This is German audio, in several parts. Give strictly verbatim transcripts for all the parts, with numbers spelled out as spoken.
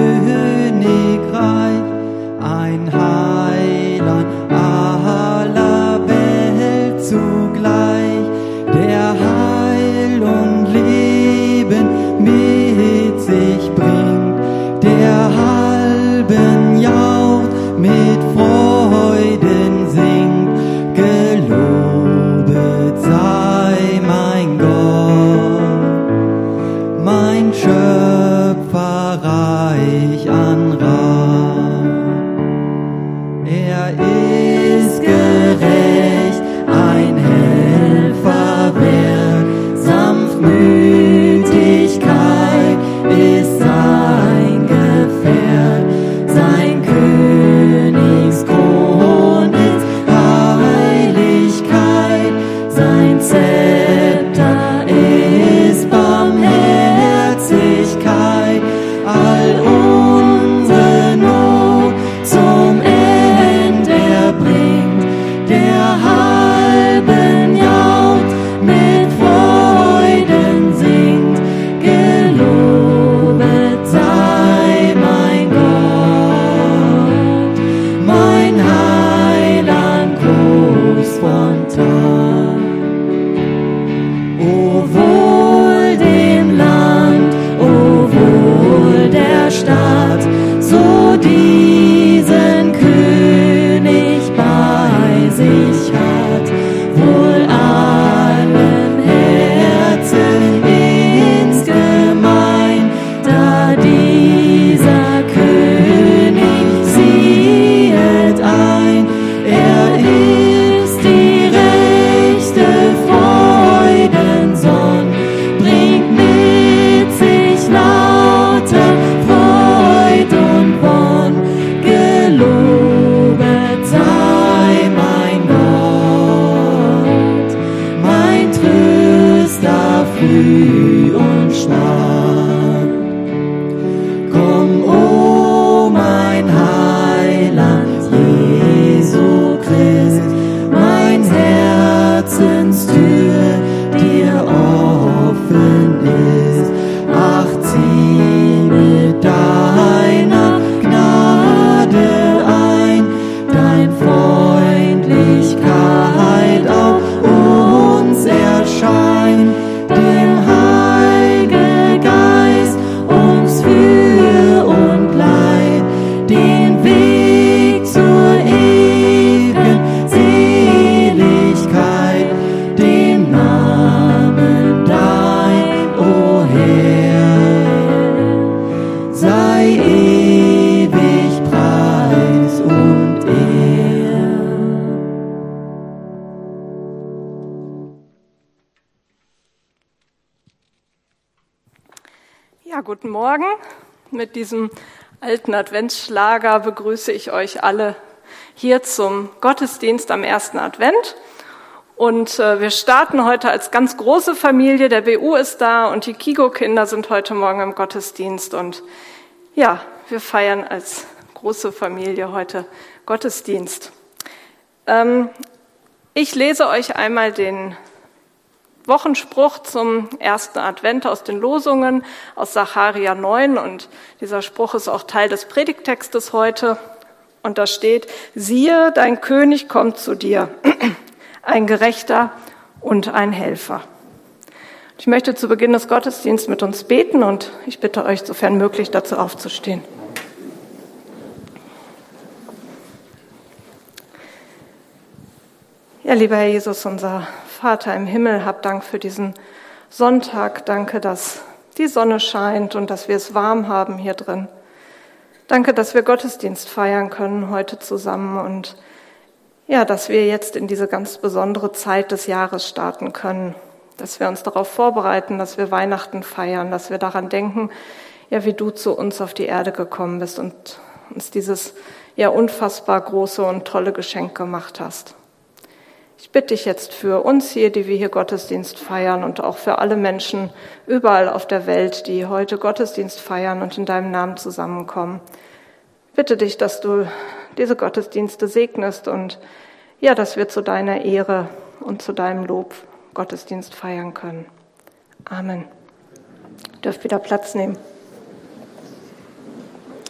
Königreich, ein Heiland aller Welt zugleich, der Heil und Leben mit sich bringt, der halben Jaucht mit Freuden singt. Gelobet sei mein Gott, mein Schöpfer reich an Rat. Er ist gerecht, ein Helfer wert, Sanftmütigkeit ist sein Gefährt, sein Königskron ist Heiligkeit, sein Zepter ist Barmherzigkeit, all unsere Not zum End er bringt, der halben Jaucht mit Freuden singt. Gelobet sei mein Gott, mein Heiland groß von Tag. O wohl dem Land, o wohl der Stadt, so diesen König bei sich hat, wohl allen Herzen insgemein, da dieser König siehet ein, er ist die rechte Freudensonn, bringt mit sich lauter Freud und Wonn. Gelobet sei mein Gott, mein Tröster früh und schwach. Komm, o mein Heiland, Jesu Christ, mein Herzenstür dir offen ist. Ach, zieh mit deiner Gnade ein, dein Freundlichkeit auf uns erscheint, dem Heiligen Geist uns für und leid, den Weg zur ewigen Seligkeit, den Namen dein, o Herr, sei ewig Preis und Ehr. Ja, guten Morgen. Mit diesem alten Adventsschlager begrüße ich euch alle hier zum Gottesdienst am ersten Advent. Und äh, wir starten heute als ganz große Familie. Der B U ist da und die Kigo-Kinder sind heute Morgen im Gottesdienst. Und ja, wir feiern als große Familie heute Gottesdienst. Ähm, ich lese euch einmal den Wochenspruch zum ersten Advent aus den Losungen aus Sacharja neun, und dieser Spruch ist auch Teil des Predigttextes heute, und da steht: Siehe, dein König kommt zu dir, ein Gerechter und ein Helfer. Ich möchte zu Beginn des Gottesdienstes mit uns beten, und ich bitte euch, sofern möglich, dazu aufzustehen. Ja, lieber Herr Jesus, unser Vater im Himmel, hab Dank für diesen Sonntag. Danke, dass die Sonne scheint und dass wir es warm haben hier drin. Danke, dass wir Gottesdienst feiern können heute zusammen und ja, dass wir jetzt in diese ganz besondere Zeit des Jahres starten können, dass wir uns darauf vorbereiten, dass wir Weihnachten feiern, dass wir daran denken, ja, wie du zu uns auf die Erde gekommen bist und uns dieses ja unfassbar große und tolle Geschenk gemacht hast. Ich bitte dich jetzt für uns hier, die wir hier Gottesdienst feiern, und auch für alle Menschen überall auf der Welt, die heute Gottesdienst feiern und in deinem Namen zusammenkommen. Ich bitte dich, dass du diese Gottesdienste segnest und ja, dass wir zu deiner Ehre und zu deinem Lob Gottesdienst feiern können. Amen. Ihr dürft wieder Platz nehmen.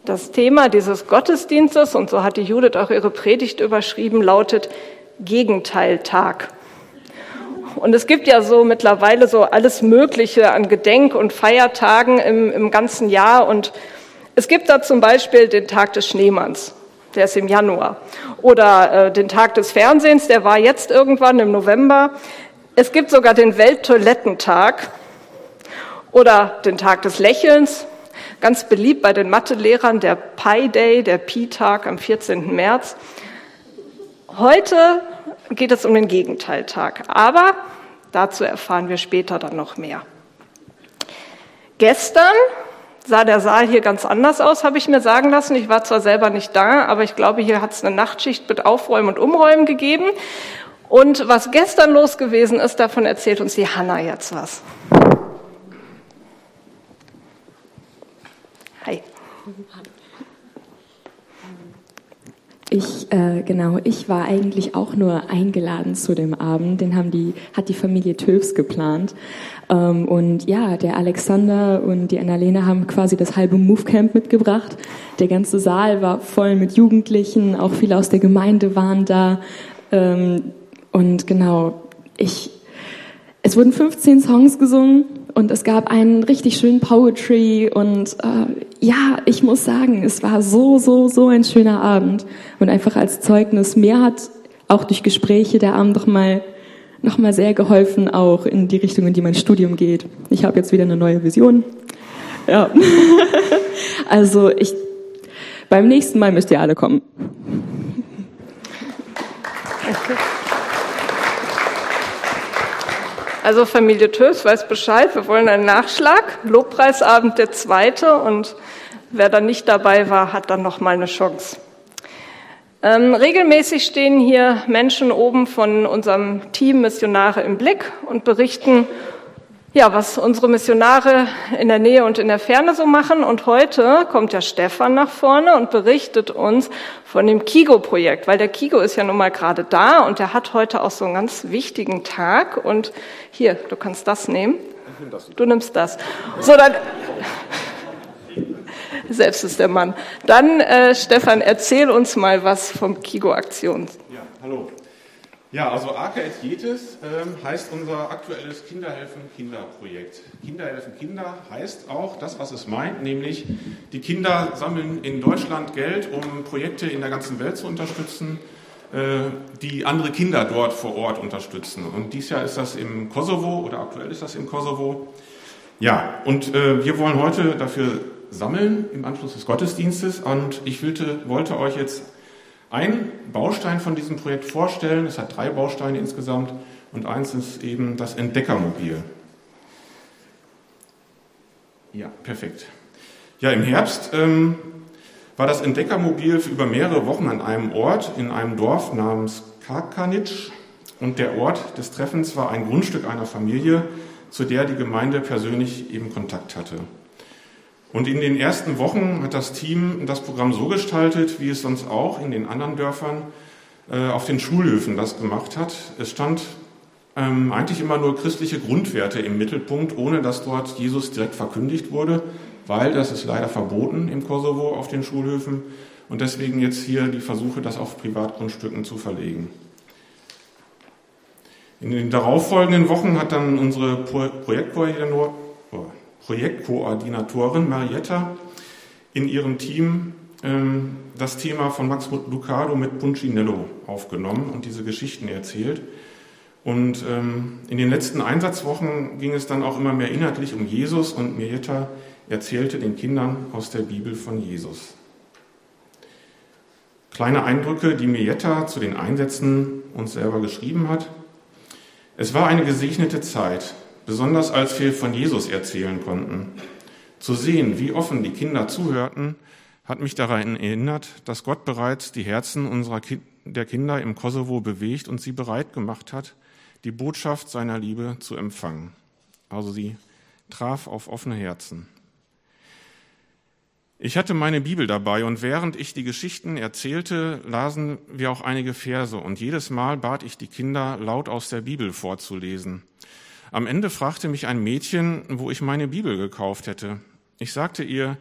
Das Thema dieses Gottesdienstes, und so hat die Judith auch ihre Predigt überschrieben, lautet Gegenteiltag. Und es gibt ja so mittlerweile so alles Mögliche an Gedenk- und Feiertagen im, im ganzen Jahr. Und es gibt da zum Beispiel den Tag des Schneemanns, der ist im Januar. Oder äh, den Tag des Fernsehens, der war jetzt irgendwann im November. Es gibt sogar den Welttoilettentag oder den Tag des Lächelns. Ganz beliebt bei den Mathelehrern der Pi Day, der Pi-Tag am vierzehnten März. Heute geht es um den Gegenteiltag, aber dazu erfahren wir später dann noch mehr. Gestern sah der Saal hier ganz anders aus, habe ich mir sagen lassen. Ich war zwar selber nicht da, aber ich glaube, hier hat es eine Nachtschicht mit Aufräumen und Umräumen gegeben. Und was gestern los gewesen ist, davon erzählt uns die Hanna jetzt was. Hi. Ich, äh, genau, ich war eigentlich auch nur eingeladen zu dem Abend, den haben die, hat die Familie Töfs geplant. Ähm, und ja, der Alexander und die Annalena haben quasi das halbe Movecamp mitgebracht. Der ganze Saal war voll mit Jugendlichen, auch viele aus der Gemeinde waren da. Ähm, und genau, ich, es wurden fünfzehn Songs gesungen. Und es gab einen richtig schönen Poetry und äh, ja, ich muss sagen, es war so, so, so ein schöner Abend. Und einfach als Zeugnis, mir hat auch durch Gespräche der Abend noch mal, noch mal sehr geholfen, auch in die Richtung, in die mein Studium geht. Ich habe jetzt wieder eine neue Vision. Ja. Also ich, beim nächsten Mal müsst ihr alle kommen. Okay. Also Familie Töfs weiß Bescheid, wir wollen einen Nachschlag, Lobpreisabend der zweite und wer dann nicht dabei war, hat dann noch mal eine Chance. Ähm, regelmäßig stehen hier Menschen oben von unserem Team Missionare im Blick und berichten, ja, was unsere Missionare in der Nähe und in der Ferne so machen. Und heute kommt ja Stefan nach vorne und berichtet uns von dem Kigo-Projekt, weil der Kigo ist ja nun mal gerade da und der hat heute auch so einen ganz wichtigen Tag. Und hier, du kannst das nehmen. Du nimmst das. So, dann... Selbst ist der Mann. Dann, äh, Stefan, erzähl uns mal was vom Kigo-Aktion. Ja, hallo. Ja, also Arke et Jetes ähm, heißt unser aktuelles Kinderhelfen-Kinder-Projekt. Kinderhelfen Kinder heißt auch das, was es meint, nämlich die Kinder sammeln in Deutschland Geld, um Projekte in der ganzen Welt zu unterstützen, äh, die andere Kinder dort vor Ort unterstützen. Und dieses Jahr ist das im Kosovo oder aktuell ist das im Kosovo. Ja, und äh, wir wollen heute dafür sammeln im Anschluss des Gottesdienstes und ich wollte, wollte euch jetzt einen Baustein von diesem Projekt vorstellen. Es hat drei Bausteine insgesamt und eins ist eben das Entdeckermobil. Ja, perfekt. Ja, im Herbst ähm, war das Entdeckermobil für über mehrere Wochen an einem Ort in einem Dorf namens Karkanitsch und der Ort des Treffens war ein Grundstück einer Familie, zu der die Gemeinde persönlich eben Kontakt hatte. Und in den ersten Wochen hat das Team das Programm so gestaltet, wie es sonst auch in den anderen Dörfern äh, auf den Schulhöfen das gemacht hat. Es stand ähm, eigentlich immer nur christliche Grundwerte im Mittelpunkt, ohne dass dort Jesus direkt verkündigt wurde, weil das ist leider verboten im Kosovo auf den Schulhöfen und deswegen jetzt hier die Versuche, das auf Privatgrundstücken zu verlegen. In den darauffolgenden Wochen hat dann unsere Pro- Projektkoordinatorin Projektkoordinatorin Marietta in ihrem Team ähm, das Thema von Max Lucado mit Puncinello aufgenommen und diese Geschichten erzählt. Und ähm, in den letzten Einsatzwochen ging es dann auch immer mehr inhaltlich um Jesus und Marietta erzählte den Kindern aus der Bibel von Jesus. Kleine Eindrücke, die Marietta zu den Einsätzen uns selber geschrieben hat. Es war eine gesegnete Zeit, besonders als wir von Jesus erzählen konnten. Zu sehen, wie offen die Kinder zuhörten, hat mich daran erinnert, dass Gott bereits die Herzen unserer Ki- der Kinder im Kosovo bewegt und sie bereit gemacht hat, die Botschaft seiner Liebe zu empfangen. Also sie traf auf offene Herzen. Ich hatte meine Bibel dabei und während ich die Geschichten erzählte, lasen wir auch einige Verse und jedes Mal bat ich die Kinder, laut aus der Bibel vorzulesen. Am Ende fragte mich ein Mädchen, wo ich meine Bibel gekauft hätte. Ich sagte ihr,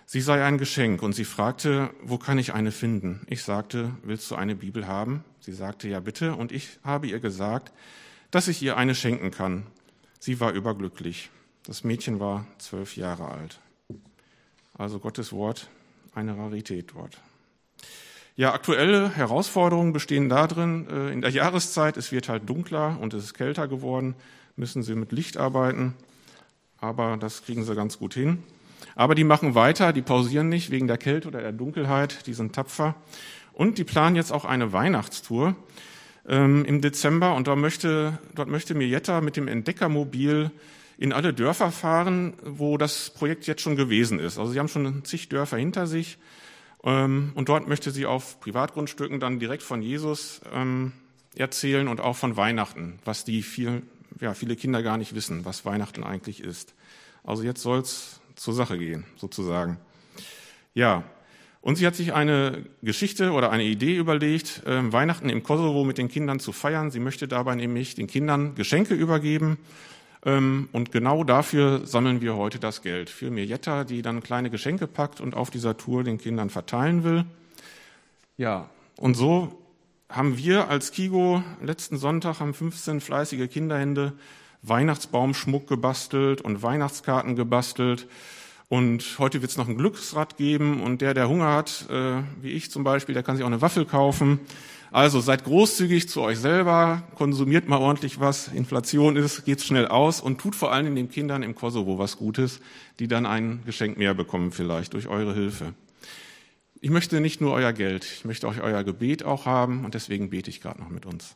sie sei ein Geschenk und sie fragte, wo kann ich eine finden? Ich sagte, willst du eine Bibel haben? Sie sagte, ja bitte, und ich habe ihr gesagt, dass ich ihr eine schenken kann. Sie war überglücklich. Das Mädchen war zwölf Jahre alt. Also Gottes Wort, eine Rarität dort. Ja, aktuelle Herausforderungen bestehen darin, in der Jahreszeit, es wird halt dunkler und es ist kälter geworden, müssen sie mit Licht arbeiten, aber das kriegen sie ganz gut hin. Aber die machen weiter, die pausieren nicht wegen der Kälte oder der Dunkelheit, die sind tapfer. Und die planen jetzt auch eine Weihnachtstour ähm, im Dezember und dort möchte, dort möchte Mirjetta mit dem Entdeckermobil in alle Dörfer fahren, wo das Projekt jetzt schon gewesen ist. Also sie haben schon zig Dörfer hinter sich. Und dort möchte sie auf Privatgrundstücken dann direkt von Jesus ähm, erzählen und auch von Weihnachten, was die viel, ja, viele Kinder gar nicht wissen, was Weihnachten eigentlich ist. Also jetzt soll's zur Sache gehen, sozusagen. Ja, und sie hat sich eine Geschichte oder eine Idee überlegt, äh, Weihnachten im Kosovo mit den Kindern zu feiern. Sie möchte dabei nämlich den Kindern Geschenke übergeben. Und genau dafür sammeln wir heute das Geld. Für Mirjetta, die dann kleine Geschenke packt und auf dieser Tour den Kindern verteilen will. Ja, und so haben wir als Kigo letzten Sonntag haben fünfzehn fleißige Kinderhände Weihnachtsbaumschmuck gebastelt und Weihnachtskarten gebastelt. Und heute wird es noch ein Glücksrad geben. Und der, der Hunger hat, äh, wie ich zum Beispiel, der kann sich auch eine Waffel kaufen. Also seid großzügig zu euch selber, konsumiert mal ordentlich was, Inflation ist, geht's schnell aus und tut vor allem den Kindern im Kosovo was Gutes, die dann ein Geschenk mehr bekommen vielleicht durch eure Hilfe. Ich möchte nicht nur euer Geld, ich möchte euch euer Gebet auch haben und deswegen bete ich gerade noch mit uns.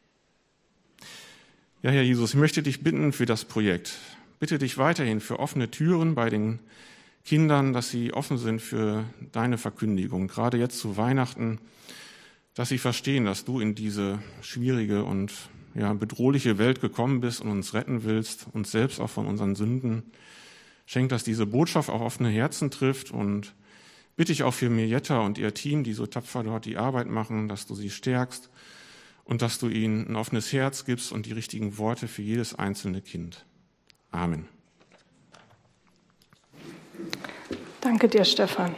Ja, Herr Jesus, ich möchte dich bitten für das Projekt. Bitte dich weiterhin für offene Türen bei den Kindern, dass sie offen sind für deine Verkündigung, gerade jetzt zu Weihnachten, dass sie verstehen, dass du in diese schwierige und ja, bedrohliche Welt gekommen bist und uns retten willst, uns selbst auch von unseren Sünden. Schenk, dass diese Botschaft auch offene Herzen trifft und bitte ich auch für Mirjetta und ihr Team, die so tapfer dort die Arbeit machen, dass du sie stärkst und dass du ihnen ein offenes Herz gibst und die richtigen Worte für jedes einzelne Kind. Amen. Danke dir, Stefan.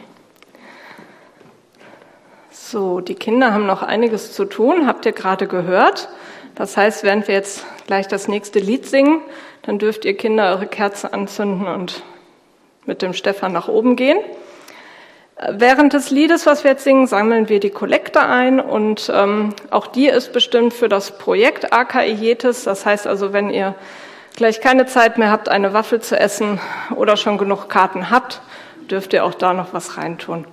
So, die Kinder haben noch einiges zu tun, habt ihr gerade gehört. Das heißt, während wir jetzt gleich das nächste Lied singen, dann dürft ihr Kinder eure Kerze anzünden und mit dem Stefan nach oben gehen. Während des Liedes, was wir jetzt singen, sammeln wir die Kollekte ein und ähm, auch die ist bestimmt für das Projekt A K IJETES. Das heißt also, wenn ihr gleich keine Zeit mehr habt, eine Waffel zu essen oder schon genug Karten habt, dürft ihr auch da noch was reintun.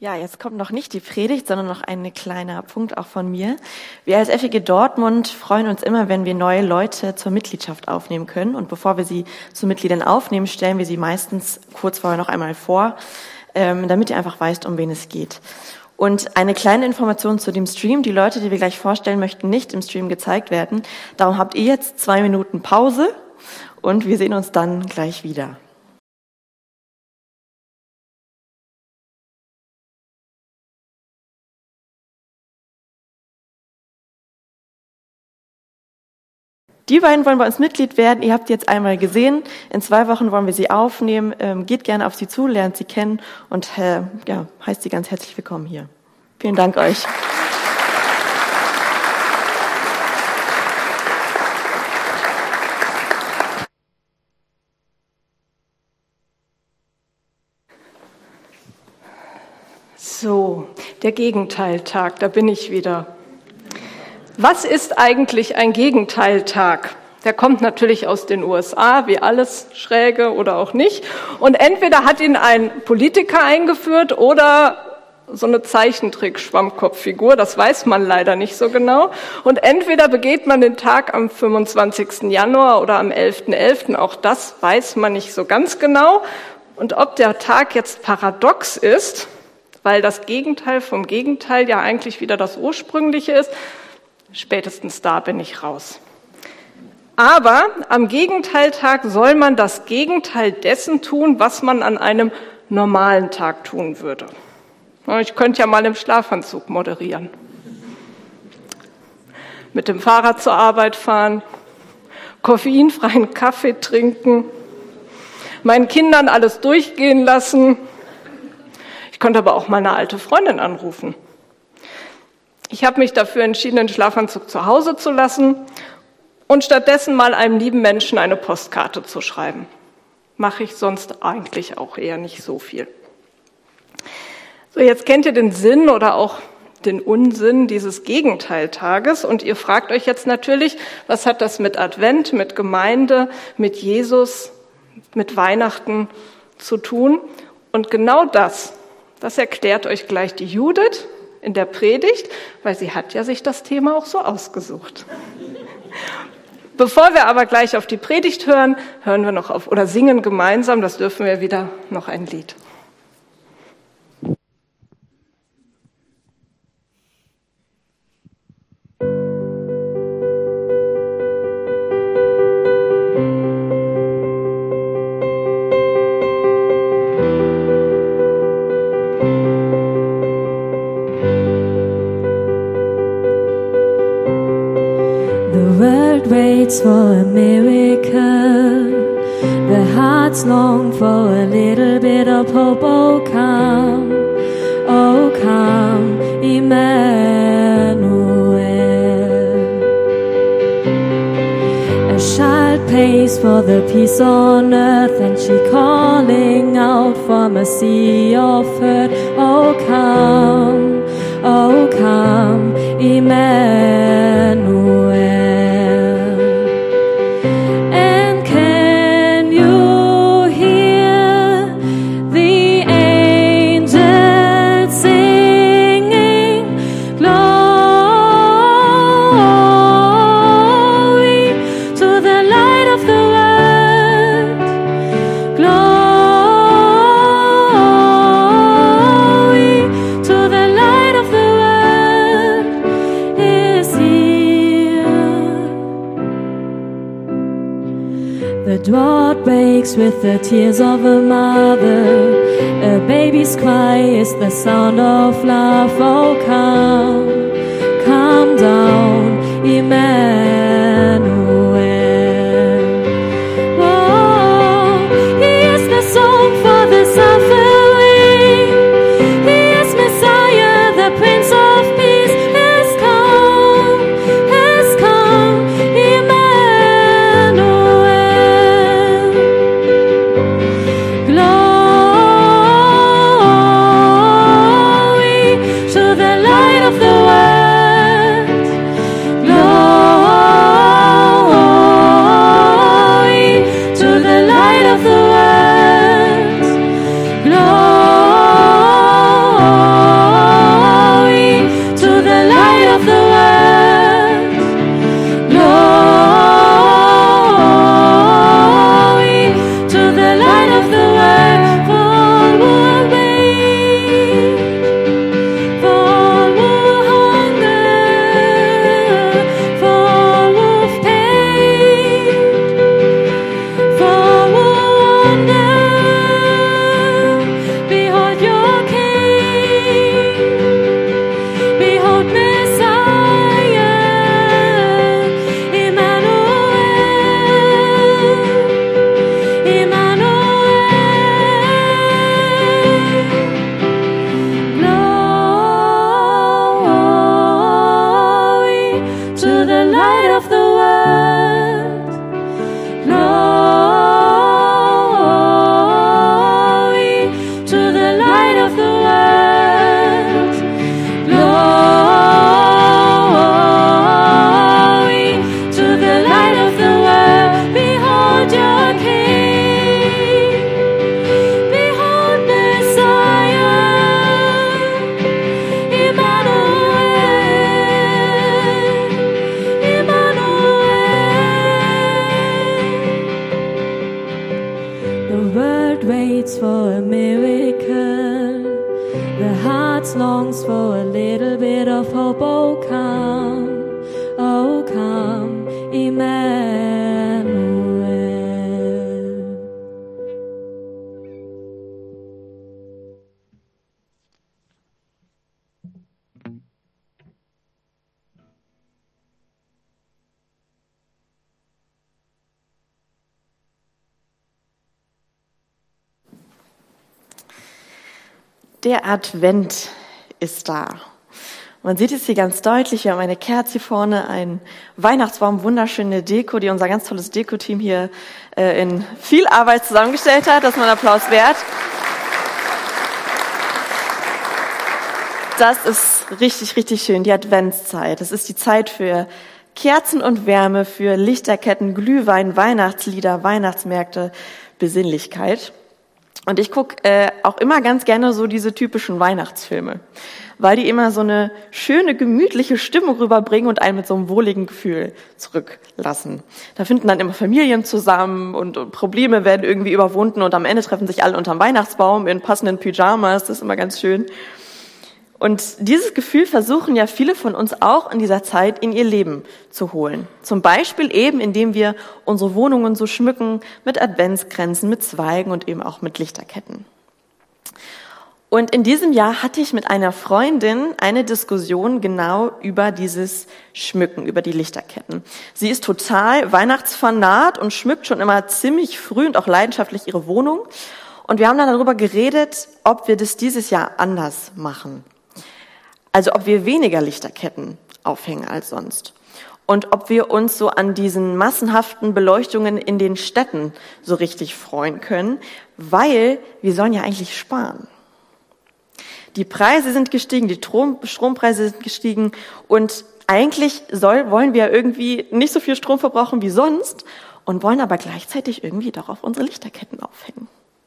Ja, jetzt kommt noch nicht die Predigt, sondern noch ein kleiner Punkt auch von mir. Wir als F E G Dortmund freuen uns immer, wenn wir neue Leute zur Mitgliedschaft aufnehmen können. Und bevor wir sie zu Mitgliedern aufnehmen, stellen wir sie meistens kurz vorher noch einmal vor, ähm, damit ihr einfach weißt, um wen es geht. Und eine kleine Information zu dem Stream. Die Leute, die wir gleich vorstellen, möchten nicht im Stream gezeigt werden. Darum habt ihr jetzt zwei Minuten Pause und wir sehen uns dann gleich wieder. Die beiden wollen bei uns Mitglied werden. Ihr habt die jetzt einmal gesehen. In zwei Wochen wollen wir sie aufnehmen. Ähm, geht gerne auf sie zu, lernt sie kennen und äh, ja, heißt sie ganz herzlich willkommen hier. Vielen Dank euch. So, der Gegenteiltag, da bin ich wieder. Was ist eigentlich ein Gegenteiltag? Der kommt natürlich aus den U S A, wie alles Schräge oder auch nicht. Und entweder hat ihn ein Politiker eingeführt oder so eine Zeichentrick-Schwammkopffigur, das weiß man leider nicht so genau. Und entweder begeht man den Tag am fünfundzwanzigsten Januar oder am elften elften, auch das weiß man nicht so ganz genau. Und ob der Tag jetzt paradox ist, weil das Gegenteil vom Gegenteil ja eigentlich wieder das Ursprüngliche ist, spätestens da bin ich raus. Aber am Gegenteiltag soll man das Gegenteil dessen tun, was man an einem normalen Tag tun würde. Ich könnte ja mal im Schlafanzug moderieren. Mit dem Fahrrad zur Arbeit fahren, koffeinfreien Kaffee trinken, meinen Kindern alles durchgehen lassen. Ich könnte aber auch meine alte Freundin anrufen. Ich habe mich dafür entschieden, den Schlafanzug zu Hause zu lassen und stattdessen mal einem lieben Menschen eine Postkarte zu schreiben. Mache ich sonst eigentlich auch eher nicht so viel. So, jetzt kennt ihr den Sinn oder auch den Unsinn dieses Gegenteiltages und ihr fragt euch jetzt natürlich, was hat das mit Advent, mit Gemeinde, mit Jesus, mit Weihnachten zu tun? Und genau das, das erklärt euch gleich die Judith in der Predigt, weil sie hat ja sich das Thema auch so ausgesucht. Bevor wir aber gleich auf die Predigt hören, hören wir noch auf oder singen gemeinsam, das dürfen wir wieder, noch ein Lied. Waits for a miracle. The hearts long for a little bit of hope. Oh come, oh come, Emmanuel. A child pays for the peace on earth, and she calling out from a sea of hurt. Oh come, oh come, Emmanuel. Drought breaks with the tears of a mother. A baby's cry is the sound of love. Oh, come, come down, Emmanuel. Oh, he is the song for the suffering. He is Messiah, the Prince of Peace. Has come, has come, Emmanuel. Glory to the light of the world. Glory. longs for a little bit of hope. Oh, come, oh, come, Emmanuel. Der Advent ist da. Man sieht es hier ganz deutlich. Wir haben eine Kerze hier vorne, einen Weihnachtsbaum, wunderschöne Deko, die unser ganz tolles Deko-Team hier äh, in viel Arbeit zusammengestellt hat. Das ist mal ein Applaus wert. Das ist richtig, richtig schön, die Adventszeit. Das ist die Zeit für Kerzen und Wärme, für Lichterketten, Glühwein, Weihnachtslieder, Weihnachtsmärkte, Besinnlichkeit. Und ich gucke äh, auch immer ganz gerne so diese typischen Weihnachtsfilme, weil die immer so eine schöne, gemütliche Stimmung rüberbringen und einen mit so einem wohligen Gefühl zurücklassen. Da finden dann immer Familien zusammen und, und Probleme werden irgendwie überwunden und am Ende treffen sich alle unterm Weihnachtsbaum in passenden Pyjamas, das ist immer ganz schön. Und dieses Gefühl versuchen ja viele von uns auch in dieser Zeit in ihr Leben zu holen. Zum Beispiel eben, indem wir unsere Wohnungen so schmücken mit Adventskränzen, mit Zweigen und eben auch mit Lichterketten. Und in diesem Jahr hatte ich mit einer Freundin eine Diskussion genau über dieses Schmücken, über die Lichterketten. Sie ist total Weihnachtsfanat und schmückt schon immer ziemlich früh und auch leidenschaftlich ihre Wohnung. Und wir haben dann darüber geredet, ob wir das dieses Jahr anders machen. Also ob wir weniger Lichterketten aufhängen als sonst. Und ob wir uns so an diesen massenhaften Beleuchtungen in den Städten so richtig freuen können, weil wir sollen ja eigentlich sparen. Die Preise sind gestiegen, die Strom, Strompreise sind gestiegen und eigentlich soll, wollen wir irgendwie nicht so viel Strom verbrauchen wie sonst und wollen aber gleichzeitig irgendwie darauf unsere Lichterketten aufhängen.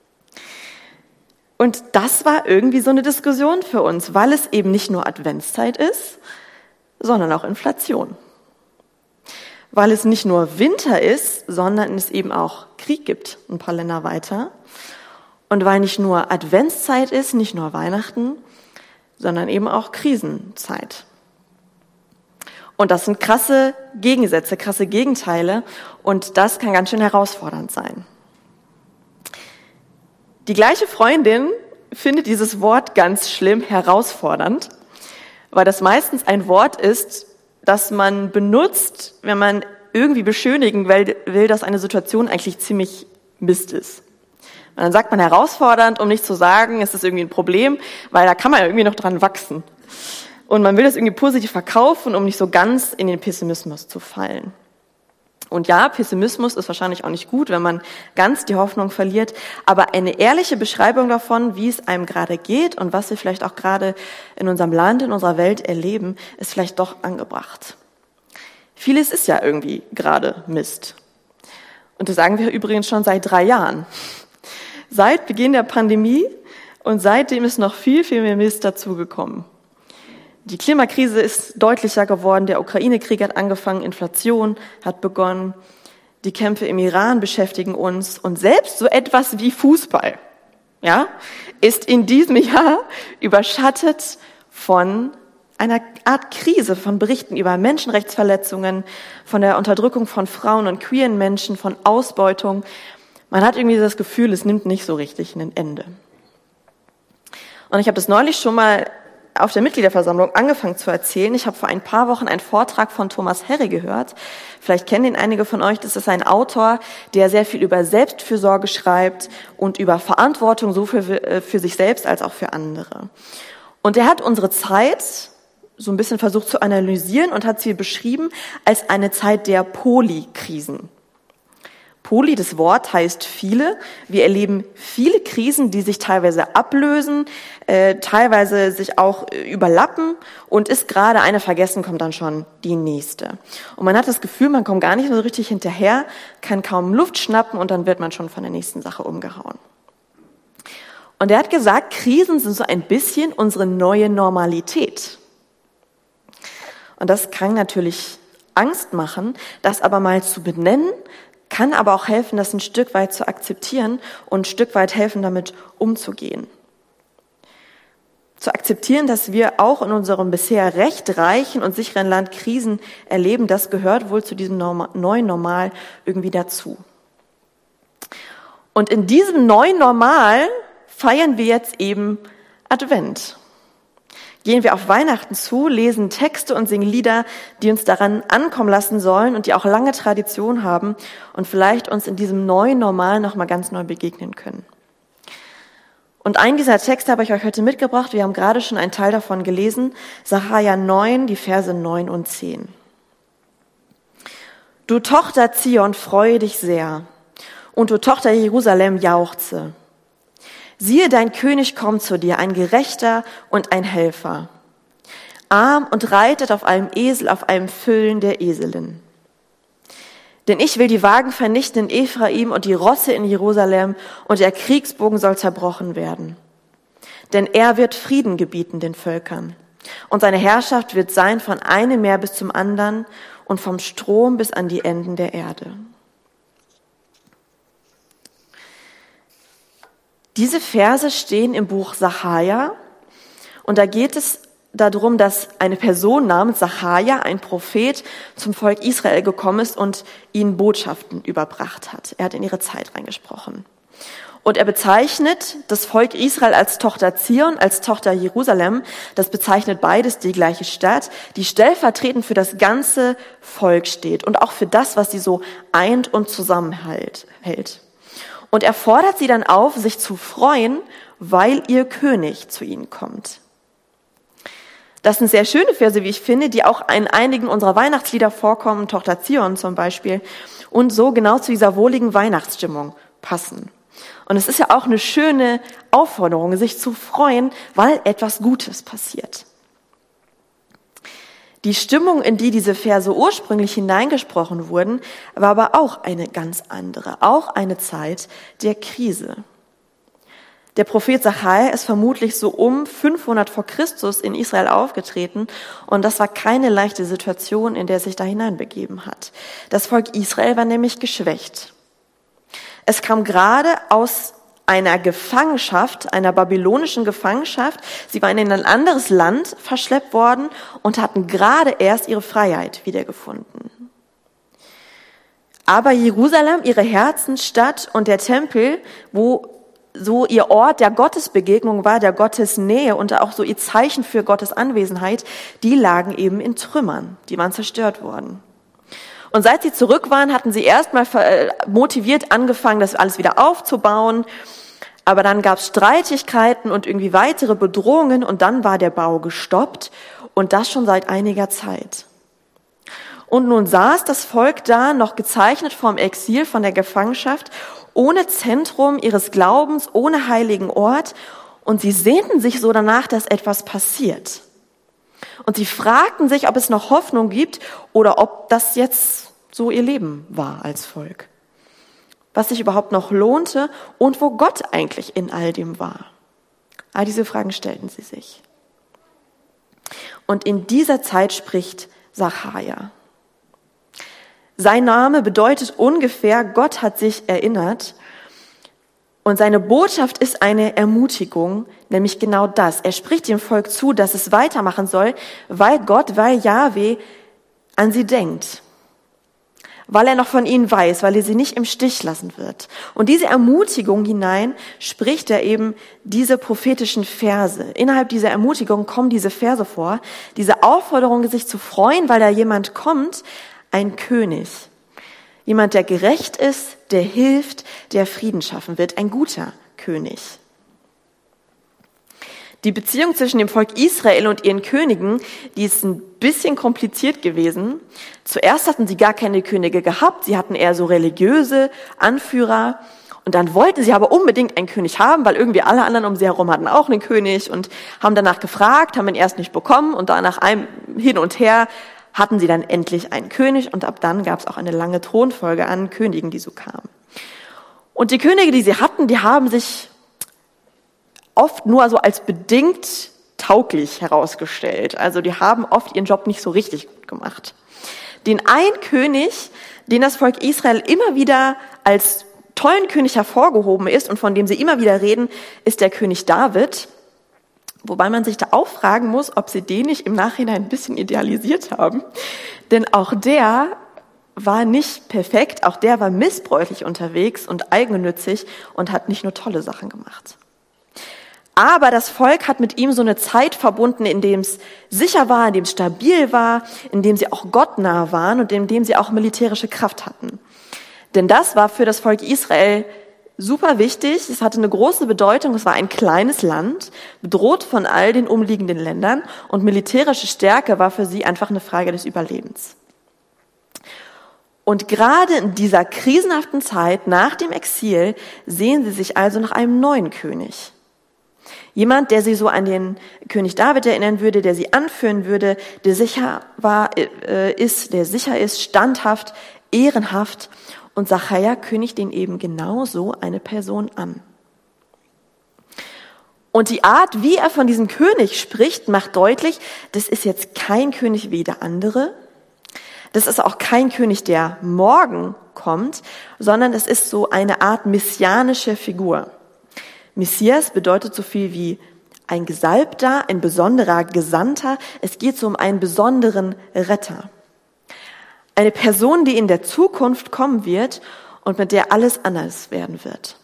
Und das war irgendwie so eine Diskussion für uns, weil es eben nicht nur Adventszeit ist, sondern auch Inflation. Weil es nicht nur Winter ist, sondern es eben auch Krieg gibt, ein paar Länder weiter. Und weil nicht nur Adventszeit ist, nicht nur Weihnachten, sondern eben auch Krisenzeit. Und das sind krasse Gegensätze, krasse Gegenteile und das kann ganz schön herausfordernd sein. Die gleiche Freundin findet dieses Wort ganz schlimm, herausfordernd, weil das meistens ein Wort ist, das man benutzt, wenn man irgendwie beschönigen will, dass eine Situation eigentlich ziemlich Mist ist. Und dann sagt man herausfordernd, um nicht zu sagen, es ist irgendwie ein Problem, weil da kann man ja irgendwie noch dran wachsen. Und man will das irgendwie positiv verkaufen, um nicht so ganz in den Pessimismus zu fallen. Und ja, Pessimismus ist wahrscheinlich auch nicht gut, wenn man ganz die Hoffnung verliert, aber eine ehrliche Beschreibung davon, wie es einem gerade geht und was wir vielleicht auch gerade in unserem Land, in unserer Welt erleben, ist vielleicht doch angebracht. Vieles ist ja irgendwie gerade Mist. Und das sagen wir übrigens schon seit drei Jahren. Seit Beginn der Pandemie und seitdem ist noch viel, viel mehr Mist dazugekommen. Die Klimakrise ist deutlicher geworden, der Ukraine-Krieg hat angefangen, Inflation hat begonnen, die Kämpfe im Iran beschäftigen uns und selbst so etwas wie Fußball, ja, ist in diesem Jahr überschattet von einer Art Krise, von Berichten über Menschenrechtsverletzungen, von der Unterdrückung von Frauen und queeren Menschen, von Ausbeutung. Man hat irgendwie das Gefühl, es nimmt nicht so richtig ein Ende. Und ich habe das neulich schon mal auf der Mitgliederversammlung angefangen zu erzählen. Ich habe vor ein paar Wochen einen Vortrag von Thomas Harry gehört. Vielleicht kennen ihn einige von euch. Das ist ein Autor, der sehr viel über Selbstfürsorge schreibt und über Verantwortung, so für, für sich selbst als auch für andere. Und er hat unsere Zeit so ein bisschen versucht zu analysieren und hat sie beschrieben als eine Zeit der Polykrisen. Poly, das Wort heißt viele. Wir erleben viele Krisen, die sich teilweise ablösen, äh, teilweise sich auch äh, überlappen und ist gerade eine vergessen, kommt dann schon die nächste. Und man hat das Gefühl, man kommt gar nicht so richtig hinterher, kann kaum Luft schnappen und dann wird man schon von der nächsten Sache umgehauen. Und er hat gesagt, Krisen sind so ein bisschen unsere neue Normalität. Und das kann natürlich Angst machen, das aber mal zu benennen, kann aber auch helfen, das ein Stück weit zu akzeptieren und ein Stück weit helfen, damit umzugehen. zu akzeptieren, dass wir auch in unserem bisher recht reichen und sicheren Land Krisen erleben, das gehört wohl zu diesem neuen Normal irgendwie dazu. Und in diesem neuen Normal feiern wir jetzt eben Advent. Gehen wir auf Weihnachten zu, lesen Texte und singen Lieder, die uns daran ankommen lassen sollen und die auch lange Tradition haben und vielleicht uns in diesem neuen Normal nochmal ganz neu begegnen können. Und einen dieser Texte habe ich euch heute mitgebracht. Wir haben gerade schon einen Teil davon gelesen. Sacharja neun, die Verse neun und zehn. Du Tochter Zion, freue dich sehr. Und du Tochter Jerusalem, jauchze. Siehe, dein König kommt zu dir, ein Gerechter und ein Helfer. Arm und reitet auf einem Esel, auf einem Füllen der Eselin. Denn ich will die Wagen vernichten in Ephraim und die Rosse in Jerusalem, und der Kriegsbogen soll zerbrochen werden. Denn er wird Frieden gebieten den Völkern. Und seine Herrschaft wird sein von einem Meer bis zum anderen und vom Strom bis an die Enden der Erde. Diese Verse stehen im Buch Sacharja, und da geht es darum, dass eine Person namens Sacharja, ein Prophet, zum Volk Israel gekommen ist und ihnen Botschaften überbracht hat. Er hat in ihre Zeit reingesprochen. Und er bezeichnet das Volk Israel als Tochter Zion, als Tochter Jerusalem. Das bezeichnet beides die gleiche Stadt, die stellvertretend für das ganze Volk steht und auch für das, was sie so eint und zusammenhält. Und er fordert sie dann auf, sich zu freuen, weil ihr König zu ihnen kommt. Das sind sehr schöne Verse, wie ich finde, die auch in einigen unserer Weihnachtslieder vorkommen, Tochter Zion zum Beispiel, und so genau zu dieser wohligen Weihnachtsstimmung passen. Und es ist ja auch eine schöne Aufforderung, sich zu freuen, weil etwas Gutes passiert. Die Stimmung, in die diese Verse ursprünglich hineingesprochen wurden, war aber auch eine ganz andere, auch eine Zeit der Krise. Der Prophet Sacharja ist vermutlich so um fünfhundert vor Christus in Israel aufgetreten, und das war keine leichte Situation, in der er sich da hineinbegeben hat. Das Volk Israel war nämlich geschwächt. Es kam gerade aus einer Gefangenschaft, einer babylonischen Gefangenschaft. Sie waren in ein anderes Land verschleppt worden und hatten gerade erst ihre Freiheit wiedergefunden. Aber Jerusalem, ihre Herzensstadt und der Tempel, wo so ihr Ort der Gottesbegegnung war, der Gottesnähe und auch so ihr Zeichen für Gottes Anwesenheit, die lagen eben in Trümmern, die waren zerstört worden. Und seit sie zurück waren, hatten sie erstmal motiviert angefangen, das alles wieder aufzubauen, aber dann gab es Streitigkeiten und irgendwie weitere Bedrohungen, und dann war der Bau gestoppt, und das schon seit einiger Zeit. Und nun saß das Volk da, noch gezeichnet vom Exil, von der Gefangenschaft, ohne Zentrum ihres Glaubens, ohne heiligen Ort, und sie sehnten sich so danach, dass etwas passiert. Und sie fragten sich, ob es noch Hoffnung gibt oder ob das jetzt so ihr Leben war als Volk. Was sich überhaupt noch lohnte und wo Gott eigentlich in all dem war. All diese Fragen stellten sie sich. Und in dieser Zeit spricht Sacharja. Sein Name bedeutet ungefähr, Gott hat sich erinnert. Und seine Botschaft ist eine Ermutigung, nämlich genau das. Er spricht dem Volk zu, dass es weitermachen soll, weil Gott, weil Jahwe an sie denkt. Weil er noch von ihnen weiß, weil er sie nicht im Stich lassen wird. Und diese Ermutigung hinein spricht er eben diese prophetischen Verse. Innerhalb dieser Ermutigung kommen diese Verse vor, diese Aufforderung, sich zu freuen, weil da jemand kommt, ein König. Jemand, der gerecht ist, der hilft, der Frieden schaffen wird. Ein guter König. Die Beziehung zwischen dem Volk Israel und ihren Königen, die ist ein bisschen kompliziert gewesen. Zuerst hatten sie gar keine Könige gehabt. Sie hatten eher so religiöse Anführer. Und dann wollten sie aber unbedingt einen König haben, weil irgendwie alle anderen um sie herum hatten auch einen König und haben danach gefragt, haben ihn erst nicht bekommen, und danach einem hin und her hatten sie dann endlich einen König, und ab dann gab es auch eine lange Thronfolge an Königen, die so kamen. Und die Könige, die sie hatten, die haben sich oft nur so als bedingt tauglich herausgestellt. Also die haben oft ihren Job nicht so richtig gut gemacht. Den einen König, den das Volk Israel immer wieder als tollen König hervorgehoben ist und von dem sie immer wieder reden, ist der König David. Wobei man sich da auch fragen muss, ob sie den nicht im Nachhinein ein bisschen idealisiert haben. Denn auch der war nicht perfekt, auch der war missbräuchlich unterwegs und eigennützig und hat nicht nur tolle Sachen gemacht. Aber das Volk hat mit ihm so eine Zeit verbunden, in dem es sicher war, in dem es stabil war, in dem sie auch gottnah waren und in dem sie auch militärische Kraft hatten. Denn das war für das Volk Israel super wichtig. Es hatte eine große Bedeutung. Es war ein kleines Land, bedroht von all den umliegenden Ländern, und militärische Stärke war für sie einfach eine Frage des Überlebens. Und gerade in dieser krisenhaften Zeit nach dem Exil sehen sie sich also nach einem neuen König. Jemand, der sie so an den König David erinnern würde, der sie anführen würde, der sicher war, äh, ist, der sicher ist, standhaft, ehrenhaft. Und Sacharja kündigt ihn eben genauso eine Person an. Und die Art, wie er von diesem König spricht, macht deutlich, das ist jetzt kein König wie der andere. Das ist auch kein König, der morgen kommt, sondern es ist so eine Art messianische Figur. Messias bedeutet so viel wie ein Gesalbter, ein besonderer Gesandter. Es geht so um einen besonderen Retter. Eine Person, die in der Zukunft kommen wird und mit der alles anders werden wird.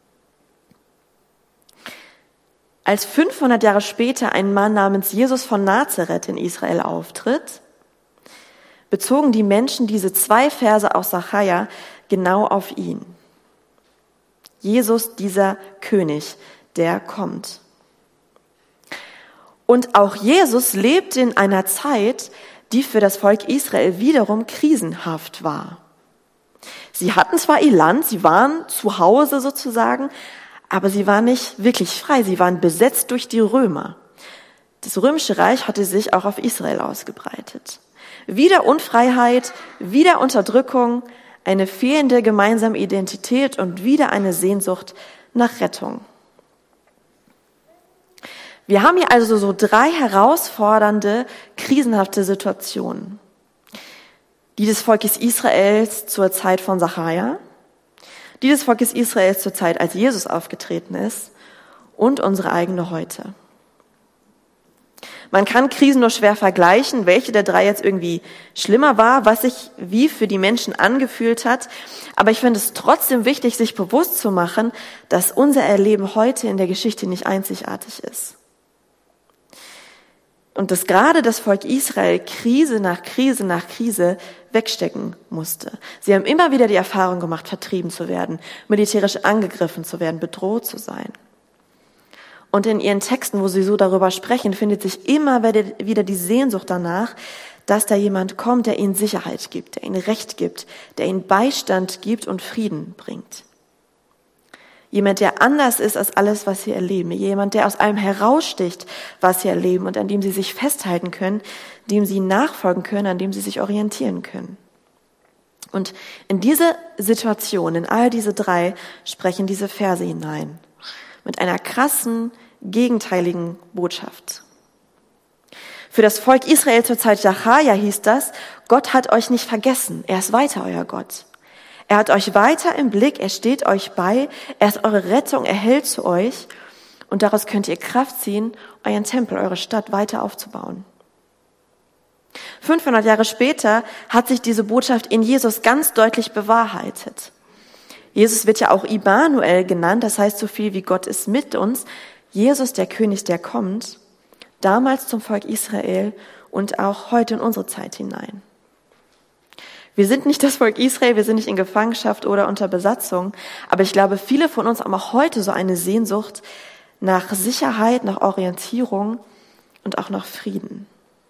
Als fünfhundert Jahre später ein Mann namens Jesus von Nazareth in Israel auftritt, bezogen die Menschen diese zwei Verse aus Sacharja genau auf ihn. Jesus, dieser König, der kommt. Und auch Jesus lebte in einer Zeit, die für das Volk Israel wiederum krisenhaft war. Sie hatten zwar ihr Land, sie waren zu Hause sozusagen, aber sie waren nicht wirklich frei, sie waren besetzt durch die Römer. Das Römische Reich hatte sich auch auf Israel ausgebreitet. Wieder Unfreiheit, wieder Unterdrückung, eine fehlende gemeinsame Identität und wieder eine Sehnsucht nach Rettung. Wir haben hier also so drei herausfordernde, krisenhafte Situationen. Die des Volkes Israels zur Zeit von Sacharja, die des Volkes Israels zur Zeit, als Jesus aufgetreten ist, und unsere eigene heute. Man kann Krisen nur schwer vergleichen, welche der drei jetzt irgendwie schlimmer war, was sich wie für die Menschen angefühlt hat. Aber ich finde es trotzdem wichtig, sich bewusst zu machen, dass unser Erleben heute in der Geschichte nicht einzigartig ist. Und dass gerade das Volk Israel Krise nach Krise nach Krise wegstecken musste. Sie haben immer wieder die Erfahrung gemacht, vertrieben zu werden, militärisch angegriffen zu werden, bedroht zu sein. Und in ihren Texten, wo sie so darüber sprechen, findet sich immer wieder die Sehnsucht danach, dass da jemand kommt, der ihnen Sicherheit gibt, der ihnen Recht gibt, der ihnen Beistand gibt und Frieden bringt. Jemand, der anders ist als alles, was sie erleben. Jemand, der aus allem heraussticht, was sie erleben und an dem sie sich festhalten können, dem sie nachfolgen können, an dem sie sich orientieren können. Und in diese Situation, in all diese drei, sprechen diese Verse hinein. Mit einer krassen, gegenteiligen Botschaft. Für das Volk Israel zur Zeit Sacharja hieß das, Gott hat euch nicht vergessen, er ist weiter euer Gott. Er hat euch weiter im Blick, er steht euch bei, er ist eure Rettung, er hält zu euch und daraus könnt ihr Kraft ziehen, euren Tempel, eure Stadt weiter aufzubauen. fünfhundert Jahre später hat sich diese Botschaft in Jesus ganz deutlich bewahrheitet. Jesus wird ja auch Immanuel genannt, das heißt so viel wie Gott ist mit uns. Jesus, der König, der kommt, damals zum Volk Israel und auch heute in unsere Zeit hinein. Wir sind nicht das Volk Israel, wir sind nicht in Gefangenschaft oder unter Besatzung, aber ich glaube, viele von uns haben auch heute so eine Sehnsucht nach Sicherheit, nach Orientierung und auch nach Frieden.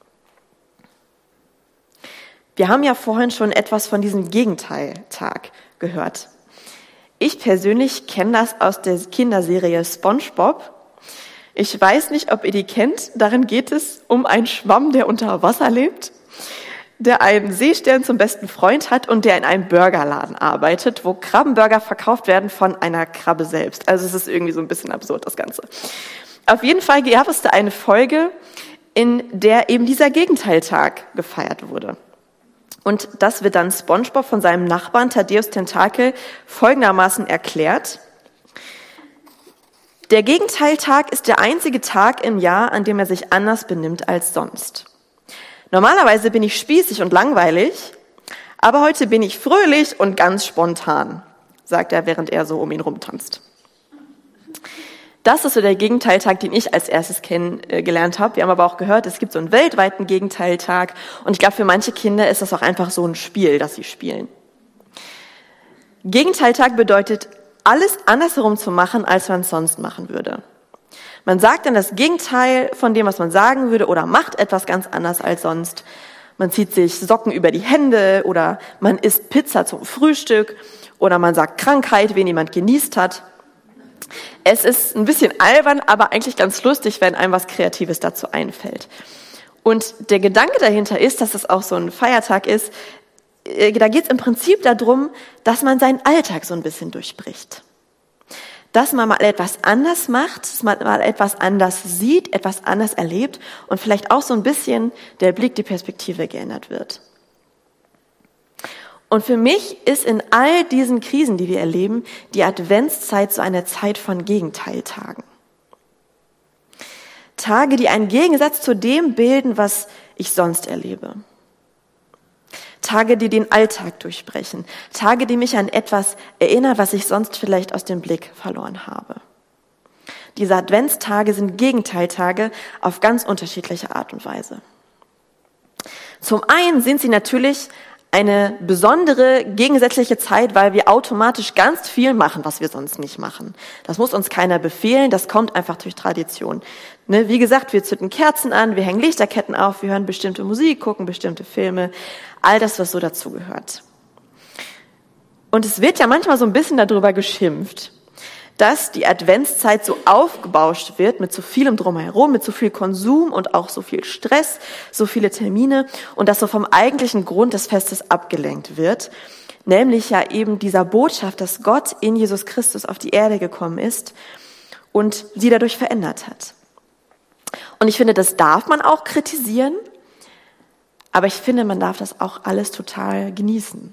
Wir haben ja vorhin schon etwas von diesem Gegenteiltag gehört. Ich persönlich kenne das aus der Kinderserie SpongeBob. Ich weiß nicht, ob ihr die kennt. Darin geht es um einen Schwamm, der unter Wasser lebt, der einen Seestern zum besten Freund hat und der in einem Burgerladen arbeitet, wo Krabbenburger verkauft werden von einer Krabbe selbst. Also es ist irgendwie so ein bisschen absurd, das Ganze. Auf jeden Fall gab es da eine Folge, in der eben dieser Gegenteiltag gefeiert wurde. Und das wird dann SpongeBob von seinem Nachbarn Thaddeus Tentakel folgendermaßen erklärt. Der Gegenteiltag ist der einzige Tag im Jahr, an dem er sich anders benimmt als sonst. Normalerweise bin ich spießig und langweilig, aber heute bin ich fröhlich und ganz spontan, sagt er, während er so um ihn rumtanzt. Das ist so der Gegenteiltag, den ich als erstes kennengelernt habe. Wir haben aber auch gehört, es gibt so einen weltweiten Gegenteiltag. Und ich glaube, für manche Kinder ist das auch einfach so ein Spiel, das sie spielen. Gegenteiltag bedeutet, alles andersherum zu machen, als man es sonst machen würde. Man sagt dann das Gegenteil von dem, was man sagen würde, oder macht etwas ganz anders als sonst. Man zieht sich Socken über die Hände oder man isst Pizza zum Frühstück oder man sagt Krankheit, wen jemand genießt hat. Es ist ein bisschen albern, aber eigentlich ganz lustig, wenn einem was Kreatives dazu einfällt. Und der Gedanke dahinter ist, dass es auch so ein Feiertag ist, da geht es im Prinzip darum, dass man seinen Alltag so ein bisschen durchbricht. Dass man mal etwas anders macht, dass man mal etwas anders sieht, etwas anders erlebt und vielleicht auch so ein bisschen der Blick, die Perspektive geändert wird. Und für mich ist in all diesen Krisen, die wir erleben, die Adventszeit so eine Zeit von Gegenteiltagen. Tage, die einen Gegensatz zu dem bilden, was ich sonst erlebe. Tage, die den Alltag durchbrechen. Tage, die mich an etwas erinnern, was ich sonst vielleicht aus dem Blick verloren habe. Diese Adventstage sind Gegenteiltage auf ganz unterschiedliche Art und Weise. Zum einen sind sie natürlich eine besondere gegensätzliche Zeit, weil wir automatisch ganz viel machen, was wir sonst nicht machen. Das muss uns keiner befehlen, das kommt einfach durch Tradition. Ne, wie gesagt, wir zünden Kerzen an, wir hängen Lichterketten auf, wir hören bestimmte Musik, gucken bestimmte Filme, all das, was so dazugehört. Und es wird ja manchmal so ein bisschen darüber geschimpft, dass die Adventszeit so aufgebauscht wird mit so vielem Drumherum, mit so viel Konsum und auch so viel Stress, so viele Termine und dass so vom eigentlichen Grund des Festes abgelenkt wird, nämlich ja eben dieser Botschaft, dass Gott in Jesus Christus auf die Erde gekommen ist und sie dadurch verändert hat. Und ich finde, das darf man auch kritisieren, aber ich finde, man darf das auch alles total genießen.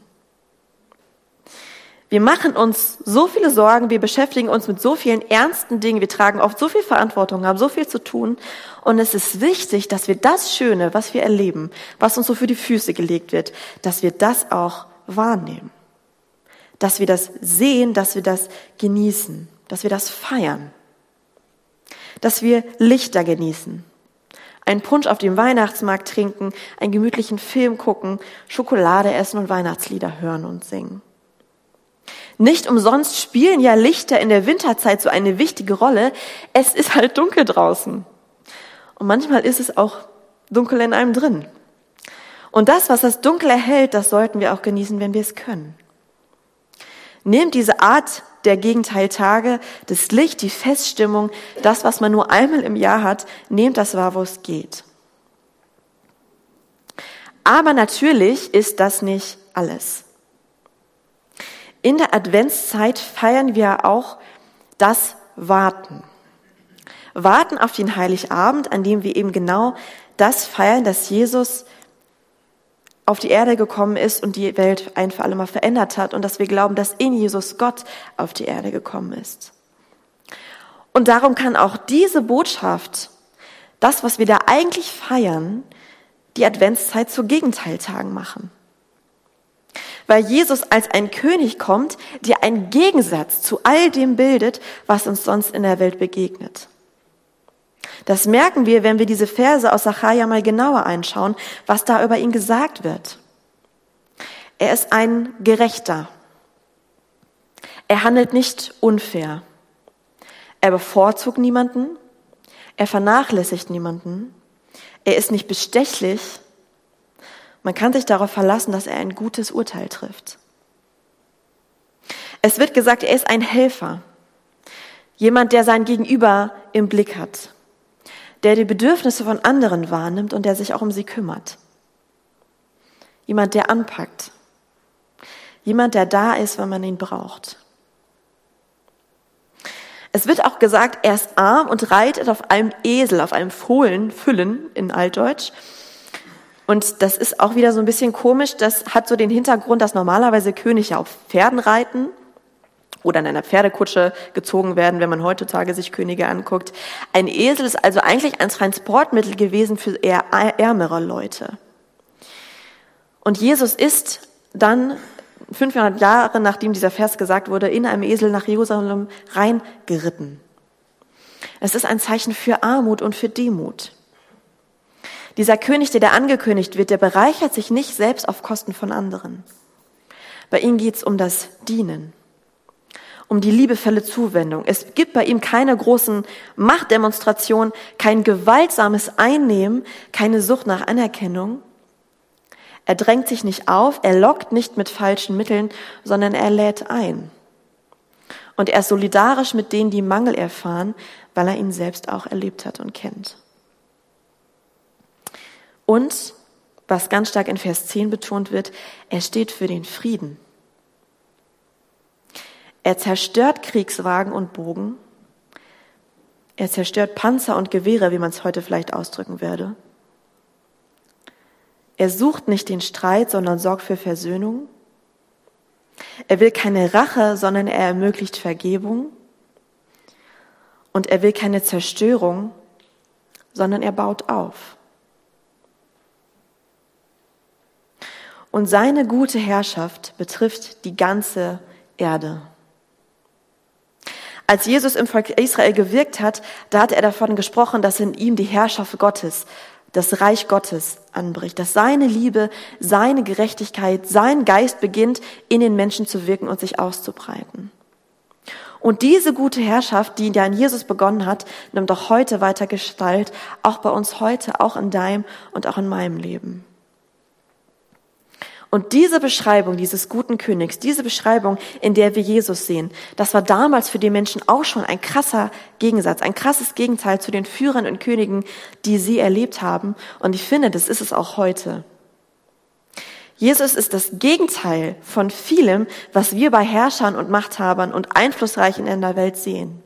Wir machen uns so viele Sorgen, wir beschäftigen uns mit so vielen ernsten Dingen, wir tragen oft so viel Verantwortung, haben so viel zu tun. Und es ist wichtig, dass wir das Schöne, was wir erleben, was uns so für die Füße gelegt wird, dass wir das auch wahrnehmen. Dass wir das sehen, dass wir das genießen, dass wir das feiern. Dass wir Lichter genießen. Einen Punsch auf dem Weihnachtsmarkt trinken, einen gemütlichen Film gucken, Schokolade essen und Weihnachtslieder hören und singen. Nicht umsonst spielen ja Lichter in der Winterzeit so eine wichtige Rolle. Es ist halt dunkel draußen. Und manchmal ist es auch dunkel in einem drin. Und das, was das Dunkel erhält, das sollten wir auch genießen, wenn wir es können. Nehmt diese Art der Gegenteiltage, das Licht, die Feststimmung, das, was man nur einmal im Jahr hat, nehmt das wahr, wo es geht. Aber natürlich ist das nicht alles. In der Adventszeit feiern wir auch das Warten. Warten auf den Heiligabend, an dem wir eben genau das feiern, dass Jesus auf die Erde gekommen ist und die Welt ein für alle Mal verändert hat und dass wir glauben, dass in Jesus Gott auf die Erde gekommen ist. Und darum kann auch diese Botschaft, das, was wir da eigentlich feiern, die Adventszeit zu Gegenteiltagen machen. Weil Jesus als ein König kommt, der einen Gegensatz zu all dem bildet, was uns sonst in der Welt begegnet. Das merken wir, wenn wir diese Verse aus Sacharja mal genauer einschauen, was da über ihn gesagt wird. Er ist ein Gerechter. Er handelt nicht unfair. Er bevorzugt niemanden. Er vernachlässigt niemanden. Er ist nicht bestechlich. Man kann sich darauf verlassen, dass er ein gutes Urteil trifft. Es wird gesagt, er ist ein Helfer. Jemand, der sein Gegenüber im Blick hat. Der die Bedürfnisse von anderen wahrnimmt und der sich auch um sie kümmert. Jemand, der anpackt. Jemand, der da ist, wenn man ihn braucht. Es wird auch gesagt, er ist arm und reitet auf einem Esel, auf einem Fohlen, Füllen in Altdeutsch. Und das ist auch wieder so ein bisschen komisch. Das hat so den Hintergrund, dass normalerweise Könige auf Pferden reiten oder in einer Pferdekutsche gezogen werden, wenn man heutzutage sich Könige anguckt. Ein Esel ist also eigentlich ein Transportmittel gewesen für eher ärmere Leute. Und Jesus ist dann fünfhundert Jahre, nachdem dieser Vers gesagt wurde, in einem Esel nach Jerusalem reingeritten. Es ist ein Zeichen für Armut und für Demut. Dieser König, der da angekündigt wird, der bereichert sich nicht selbst auf Kosten von anderen. Bei ihm geht es um das Dienen, um die liebevolle Zuwendung. Es gibt bei ihm keine großen Machtdemonstrationen, kein gewaltsames Einnehmen, keine Sucht nach Anerkennung. Er drängt sich nicht auf, er lockt nicht mit falschen Mitteln, sondern er lädt ein. Und er ist solidarisch mit denen, die Mangel erfahren, weil er ihn selbst auch erlebt hat und kennt. Und, was ganz stark in Vers zehn betont wird, er steht für den Frieden. Er zerstört Kriegswagen und Bogen. Er zerstört Panzer und Gewehre, wie man es heute vielleicht ausdrücken würde. Er sucht nicht den Streit, sondern sorgt für Versöhnung. Er will keine Rache, sondern er ermöglicht Vergebung. Und er will keine Zerstörung, sondern er baut auf. Und seine gute Herrschaft betrifft die ganze Erde. Als Jesus im Volk Israel gewirkt hat, da hat er davon gesprochen, dass in ihm die Herrschaft Gottes, das Reich Gottes anbricht, dass seine Liebe, seine Gerechtigkeit, sein Geist beginnt, in den Menschen zu wirken und sich auszubreiten. Und diese gute Herrschaft, die ja in Jesus begonnen hat, nimmt auch heute weiter Gestalt, auch bei uns heute, auch in deinem und auch in meinem Leben. Und diese Beschreibung dieses guten Königs, diese Beschreibung, in der wir Jesus sehen, das war damals für die Menschen auch schon ein krasser Gegensatz, ein krasses Gegenteil zu den Führern und Königen, die sie erlebt haben. Und ich finde, das ist es auch heute. Jesus ist das Gegenteil von vielem, was wir bei Herrschern und Machthabern und Einflussreichen in der Welt sehen.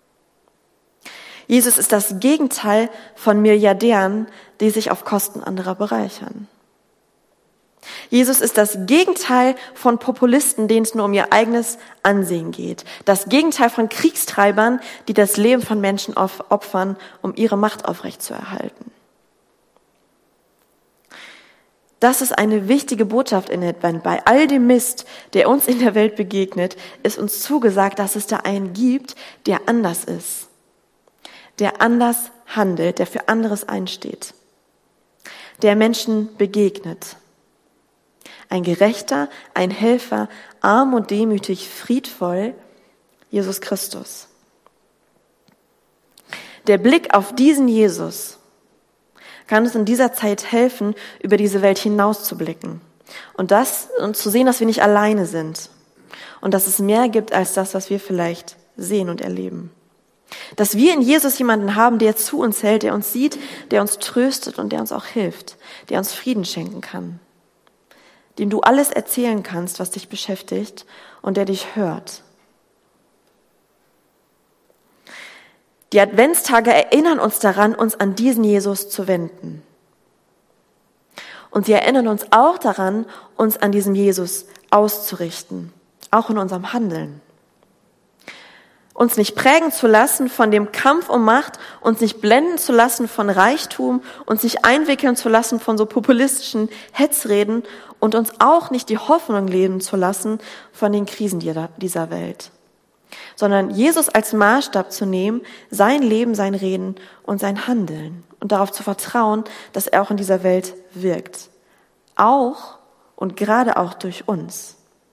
Jesus ist das Gegenteil von Milliardären, die sich auf Kosten anderer bereichern. Jesus ist das Gegenteil von Populisten, denen es nur um ihr eigenes Ansehen geht. Das Gegenteil von Kriegstreibern, die das Leben von Menschen opfern, um ihre Macht aufrechtzuerhalten. Das ist eine wichtige Botschaft in Advent. Bei all dem Mist, der uns in der Welt begegnet, ist uns zugesagt, dass es da einen gibt, der anders ist. Der anders handelt, der für anderes einsteht. Der Menschen begegnet. Ein Gerechter, ein Helfer, arm und demütig, friedvoll, Jesus Christus. Der Blick auf diesen Jesus kann uns in dieser Zeit helfen, über diese Welt hinauszublicken. Und das, und zu sehen, dass wir nicht alleine sind. Und dass es mehr gibt als das, was wir vielleicht sehen und erleben. Dass wir in Jesus jemanden haben, der zu uns hält, der uns sieht, der uns tröstet und der uns auch hilft, der uns Frieden schenken kann. Dem du alles erzählen kannst, was dich beschäftigt und der dich hört. Die Adventstage erinnern uns daran, uns an diesen Jesus zu wenden. Und sie erinnern uns auch daran, uns an diesem Jesus auszurichten, auch in unserem Handeln. Uns nicht prägen zu lassen von dem Kampf um Macht, uns nicht blenden zu lassen von Reichtum, uns nicht einwickeln zu lassen von so populistischen Hetzreden und uns auch nicht die Hoffnung leben zu lassen von den Krisen dieser Welt. Sondern Jesus als Maßstab zu nehmen, sein Leben, sein Reden und sein Handeln und darauf zu vertrauen, dass er auch in dieser Welt wirkt. Auch und gerade auch durch uns.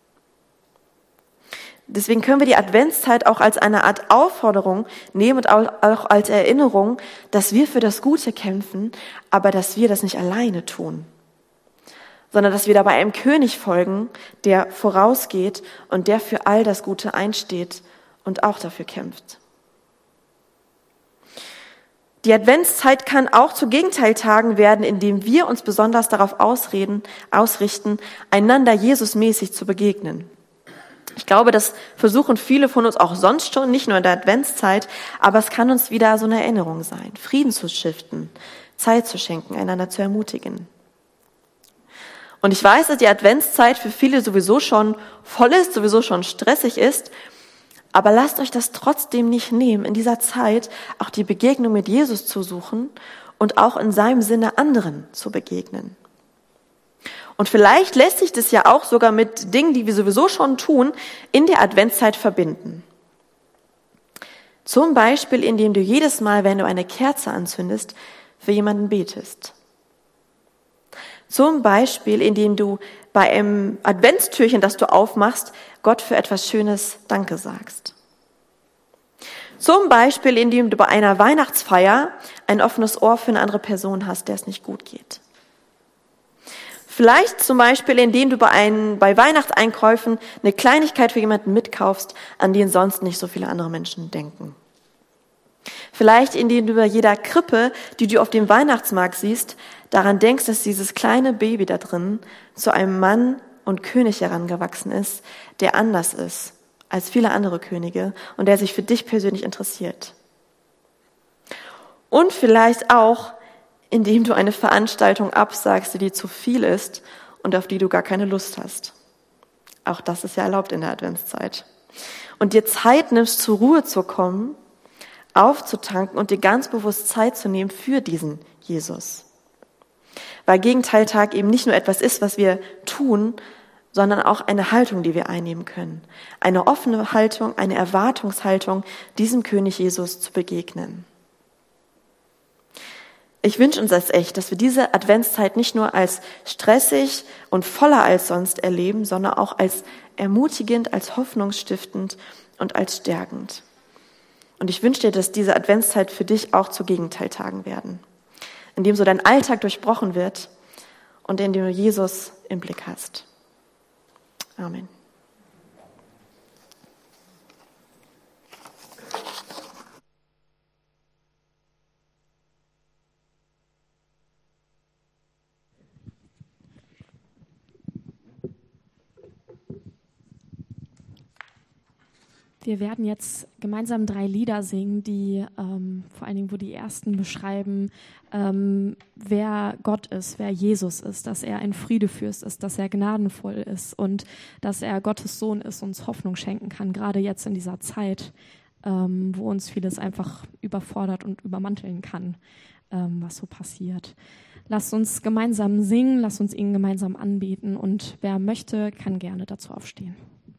Deswegen können wir die Adventszeit auch als eine Art Aufforderung nehmen und auch als Erinnerung, dass wir für das Gute kämpfen, aber dass wir das nicht alleine tun, sondern dass wir dabei einem König folgen, der vorausgeht und der für all das Gute einsteht und auch dafür kämpft. Die Adventszeit kann auch zu Gegenteiltagen werden, indem wir uns besonders darauf ausreden, ausrichten, einander Jesusmäßig zu begegnen. Ich glaube, das versuchen viele von uns auch sonst schon, nicht nur in der Adventszeit, aber es kann uns wieder so eine Erinnerung sein, Frieden zu stiften, Zeit zu schenken, einander zu ermutigen. Und ich weiß, dass die Adventszeit für viele sowieso schon voll ist, sowieso schon stressig ist, Aber lasst euch das trotzdem nicht nehmen, in dieser Zeit auch die Begegnung mit Jesus zu suchen und auch in seinem Sinne anderen zu begegnen. Und vielleicht lässt sich das ja auch sogar mit Dingen, die wir sowieso schon tun, in der Adventszeit verbinden. Zum Beispiel, indem du jedes Mal, wenn du eine Kerze anzündest, für jemanden betest. Zum Beispiel, indem du bei einem Adventstürchen, das du aufmachst, Gott für etwas Schönes Danke sagst. Zum Beispiel, indem du bei einer Weihnachtsfeier ein offenes Ohr für eine andere Person hast, der es nicht gut geht. Vielleicht zum Beispiel, indem du bei, einen, bei Weihnachtseinkäufen eine Kleinigkeit für jemanden mitkaufst, an den sonst nicht so viele andere Menschen denken. Vielleicht, indem du bei jeder Krippe, die du auf dem Weihnachtsmarkt siehst, daran denkst, dass dieses kleine Baby da drin zu einem Mann und König herangewachsen ist, der anders ist als viele andere Könige und der sich für dich persönlich interessiert. Und vielleicht auch, indem du eine Veranstaltung absagst, die dir zu viel ist und auf die du gar keine Lust hast. Auch das ist ja erlaubt in der Adventszeit. Und dir Zeit nimmst, zur Ruhe zu kommen, aufzutanken und dir ganz bewusst Zeit zu nehmen für diesen Jesus. Weil Gegenteiltag eben nicht nur etwas ist, was wir tun, sondern auch eine Haltung, die wir einnehmen können. Eine offene Haltung, eine Erwartungshaltung, diesem König Jesus zu begegnen. Ich wünsche uns das echt, dass wir diese Adventszeit nicht nur als stressig und voller als sonst erleben, sondern auch als ermutigend, als hoffnungsstiftend und als stärkend. Und ich wünsche dir, dass diese Adventszeit für dich auch zu Gegenteiltagen werden, in dem so dein Alltag durchbrochen wird und in dem du Jesus im Blick hast. Amen. Wir werden jetzt gemeinsam drei Lieder singen, die ähm, vor allen Dingen, wo die ersten beschreiben, ähm, wer Gott ist, wer Jesus ist, dass er ein Friedefürst ist, dass er gnadenvoll ist und dass er Gottes Sohn ist, uns Hoffnung schenken kann, gerade jetzt in dieser Zeit, ähm, wo uns vieles einfach überfordert und übermanteln kann, ähm, was so passiert. Lasst uns gemeinsam singen, lasst uns ihn gemeinsam anbeten und wer möchte, kann gerne dazu aufstehen.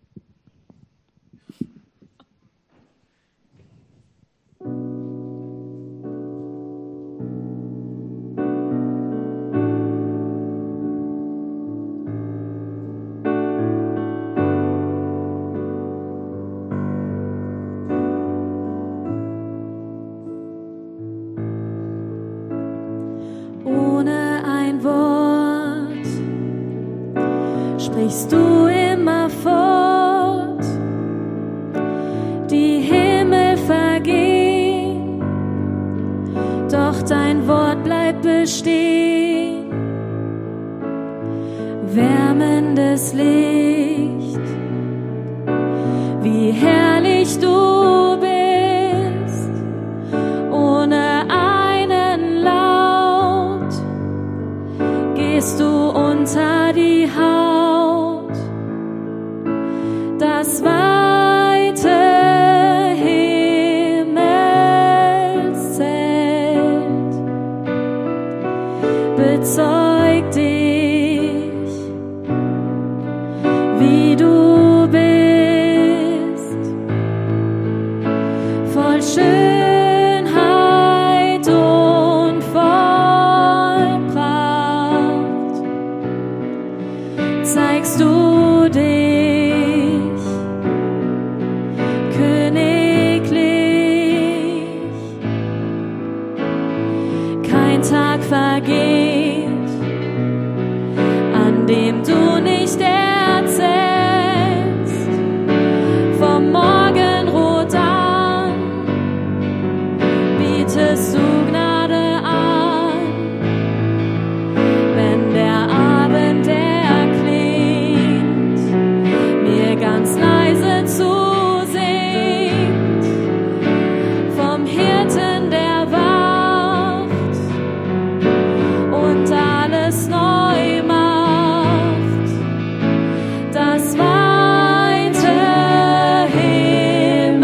Sprichst du immer fort, die Himmel vergehen, doch dein Wort bleibt bestehen. Wärmendes Licht, wie herrlich du bist, ohne einen Laut gehst du unter die Haut. Das weite Himmelszelt bezeugt dich, wie du bist, voll Schönheit und voll Pracht, zeigst du dich. Tag vergeht, an dem du nicht erzählst, vom Morgenrot an bietest du Gnade an, wenn der Abend erklingt, mir ganz leise zusingt, vom Hirten der alles neu macht, das weite Himmelszelt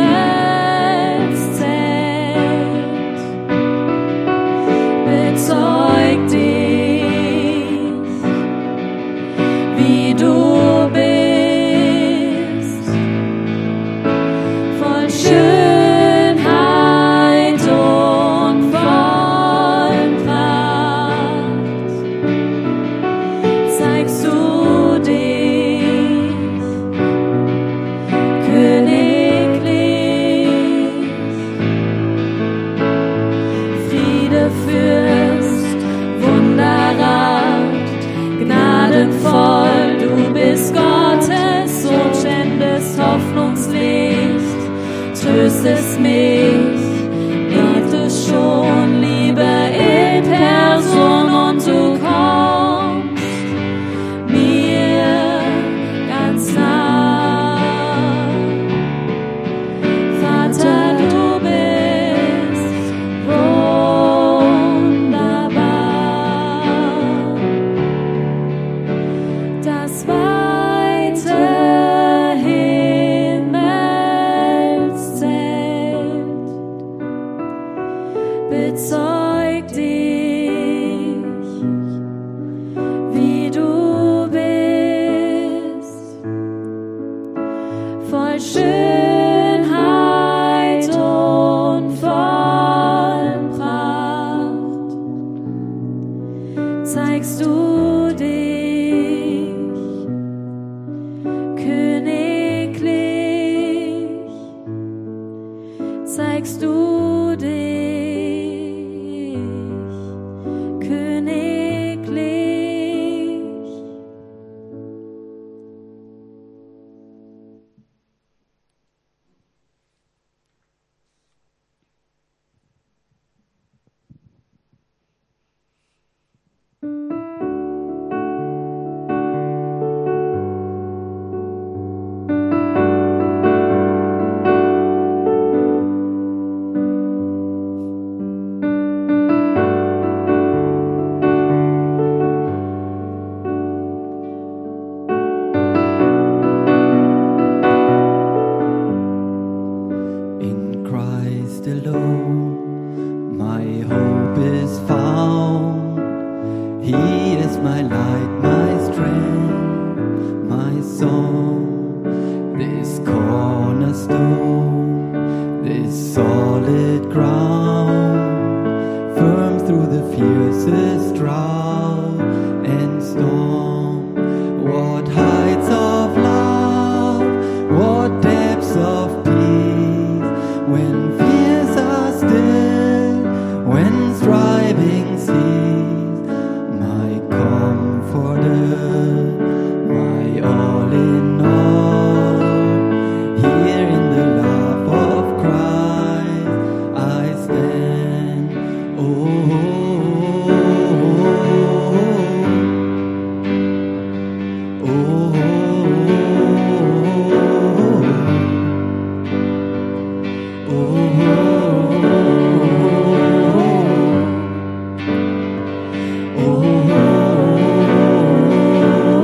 Oh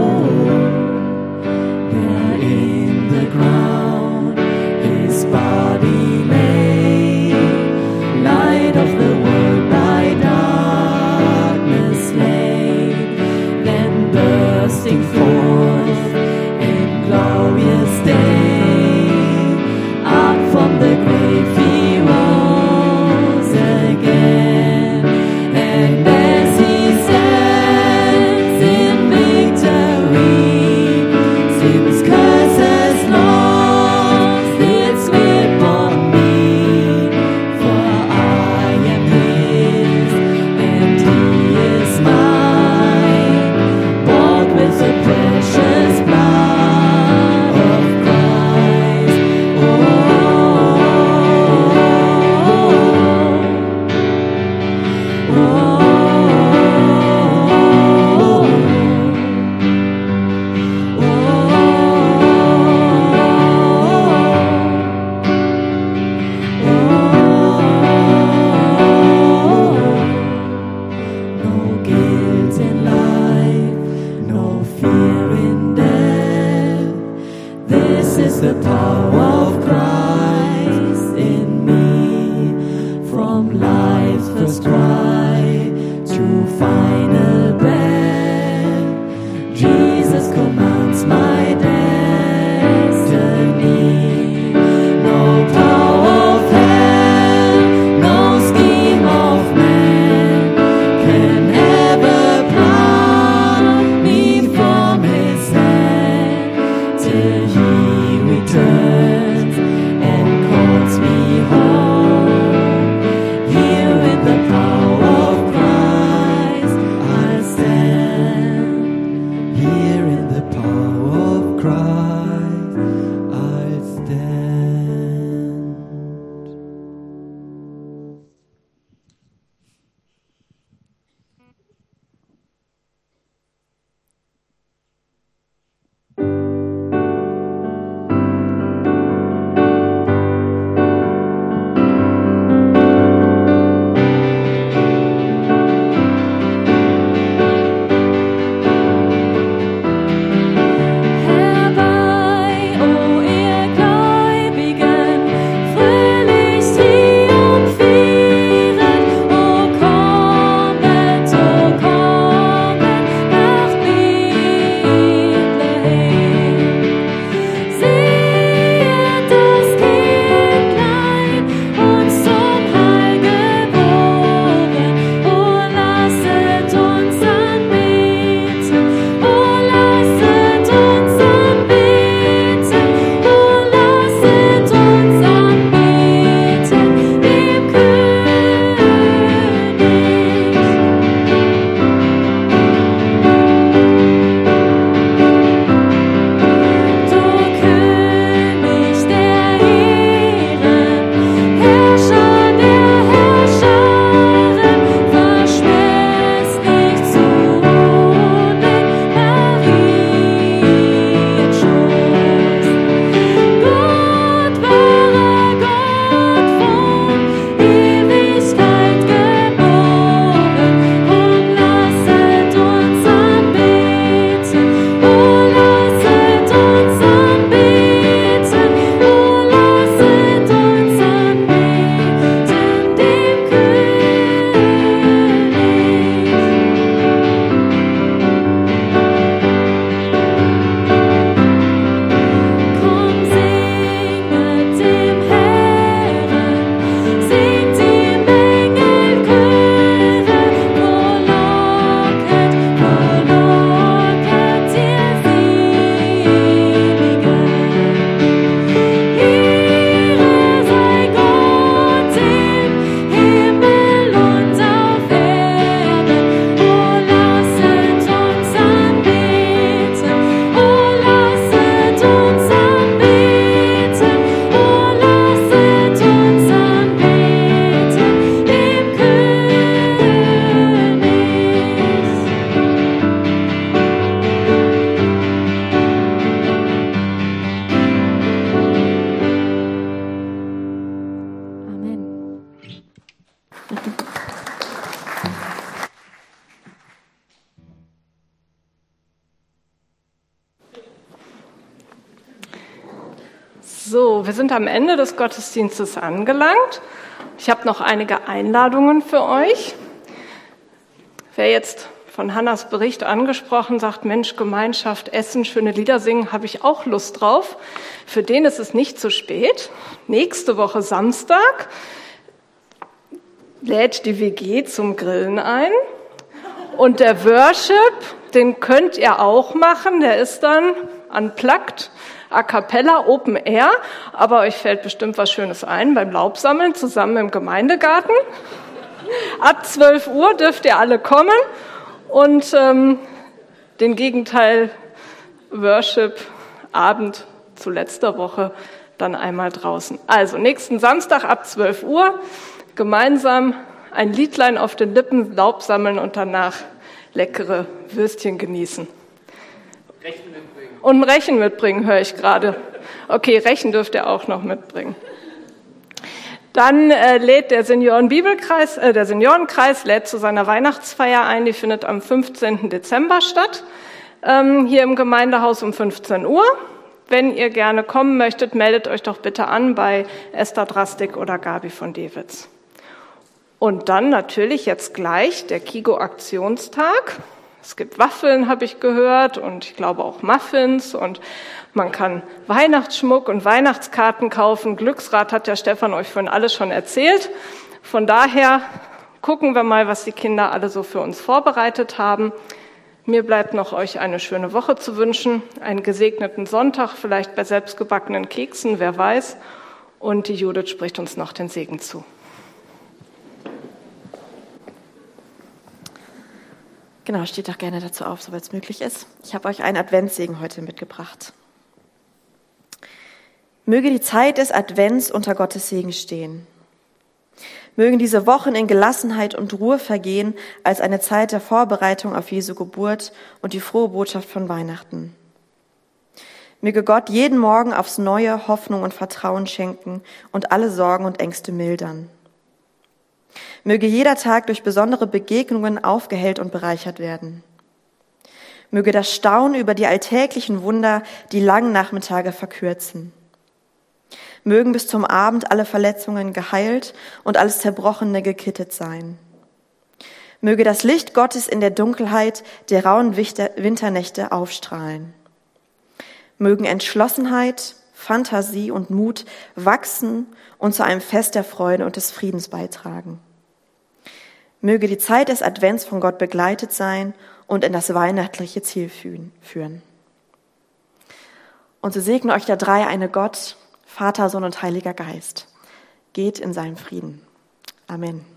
So, wir sind am Ende des Gottesdienstes angelangt. Ich habe noch einige Einladungen für euch. Wer jetzt von Hannas Bericht angesprochen sagt, Mensch, Gemeinschaft, Essen, schöne Lieder singen, habe ich auch Lust drauf. Für den ist es nicht zu spät. Nächste Woche Samstag lädt die W G zum Grillen ein. Und der Worship, den könnt ihr auch machen. Der ist dann unplugged, a cappella, Open Air. Aber euch fällt bestimmt was Schönes ein beim Laubsammeln zusammen im Gemeindegarten. Ab zwölf Uhr dürft ihr alle kommen und ähm, den Gegenteil Worship Abend zu letzter Woche dann einmal draußen. Also nächsten Samstag ab zwölf Uhr gemeinsam ein Liedlein auf den Lippen, Laub sammeln und danach leckere Würstchen genießen. Rechen mitbringen. Und ein Rechen mitbringen, höre ich gerade. Okay, Rechen dürft ihr auch noch mitbringen. Dann äh, lädt der Seniorenbibelkreis, äh, der Seniorenkreis lädt zu seiner Weihnachtsfeier ein. Die findet am fünfzehnten Dezember statt, ähm, hier im Gemeindehaus um fünfzehn Uhr. Wenn ihr gerne kommen möchtet, meldet euch doch bitte an bei Esther Drastik oder Gabi von Dewitz. Und dann natürlich jetzt gleich der Kigo-Aktionstag. Es gibt Waffeln, habe ich gehört, und ich glaube auch Muffins, und man kann Weihnachtsschmuck und Weihnachtskarten kaufen. Glücksrad hat der Stefan euch vorhin alles schon erzählt. Von daher gucken wir mal, was die Kinder alle so für uns vorbereitet haben. Mir bleibt noch, euch eine schöne Woche zu wünschen, einen gesegneten Sonntag, vielleicht bei selbstgebackenen Keksen, wer weiß. Und die Judith spricht uns noch den Segen zu. Genau, steht doch gerne dazu auf, soweit es möglich ist. Ich habe euch einen Adventssegen heute mitgebracht. Möge die Zeit des Advents unter Gottes Segen stehen. Mögen diese Wochen in Gelassenheit und Ruhe vergehen als eine Zeit der Vorbereitung auf Jesu Geburt und die frohe Botschaft von Weihnachten. Möge Gott jeden Morgen aufs Neue Hoffnung und Vertrauen schenken und alle Sorgen und Ängste mildern. Möge jeder Tag durch besondere Begegnungen aufgehellt und bereichert werden. Möge das Staunen über die alltäglichen Wunder die langen Nachmittage verkürzen. Mögen bis zum Abend alle Verletzungen geheilt und alles Zerbrochene gekittet sein. Möge das Licht Gottes in der Dunkelheit der rauen Winternächte aufstrahlen. Mögen Entschlossenheit, Fantasie und Mut wachsen und zu einem Fest der Freude und des Friedens beitragen. Möge die Zeit des Advents von Gott begleitet sein und in das weihnachtliche Ziel führen. Und so segne euch der dreieine Gott, Vater, Sohn und Heiliger Geist. Geht in seinem Frieden. Amen.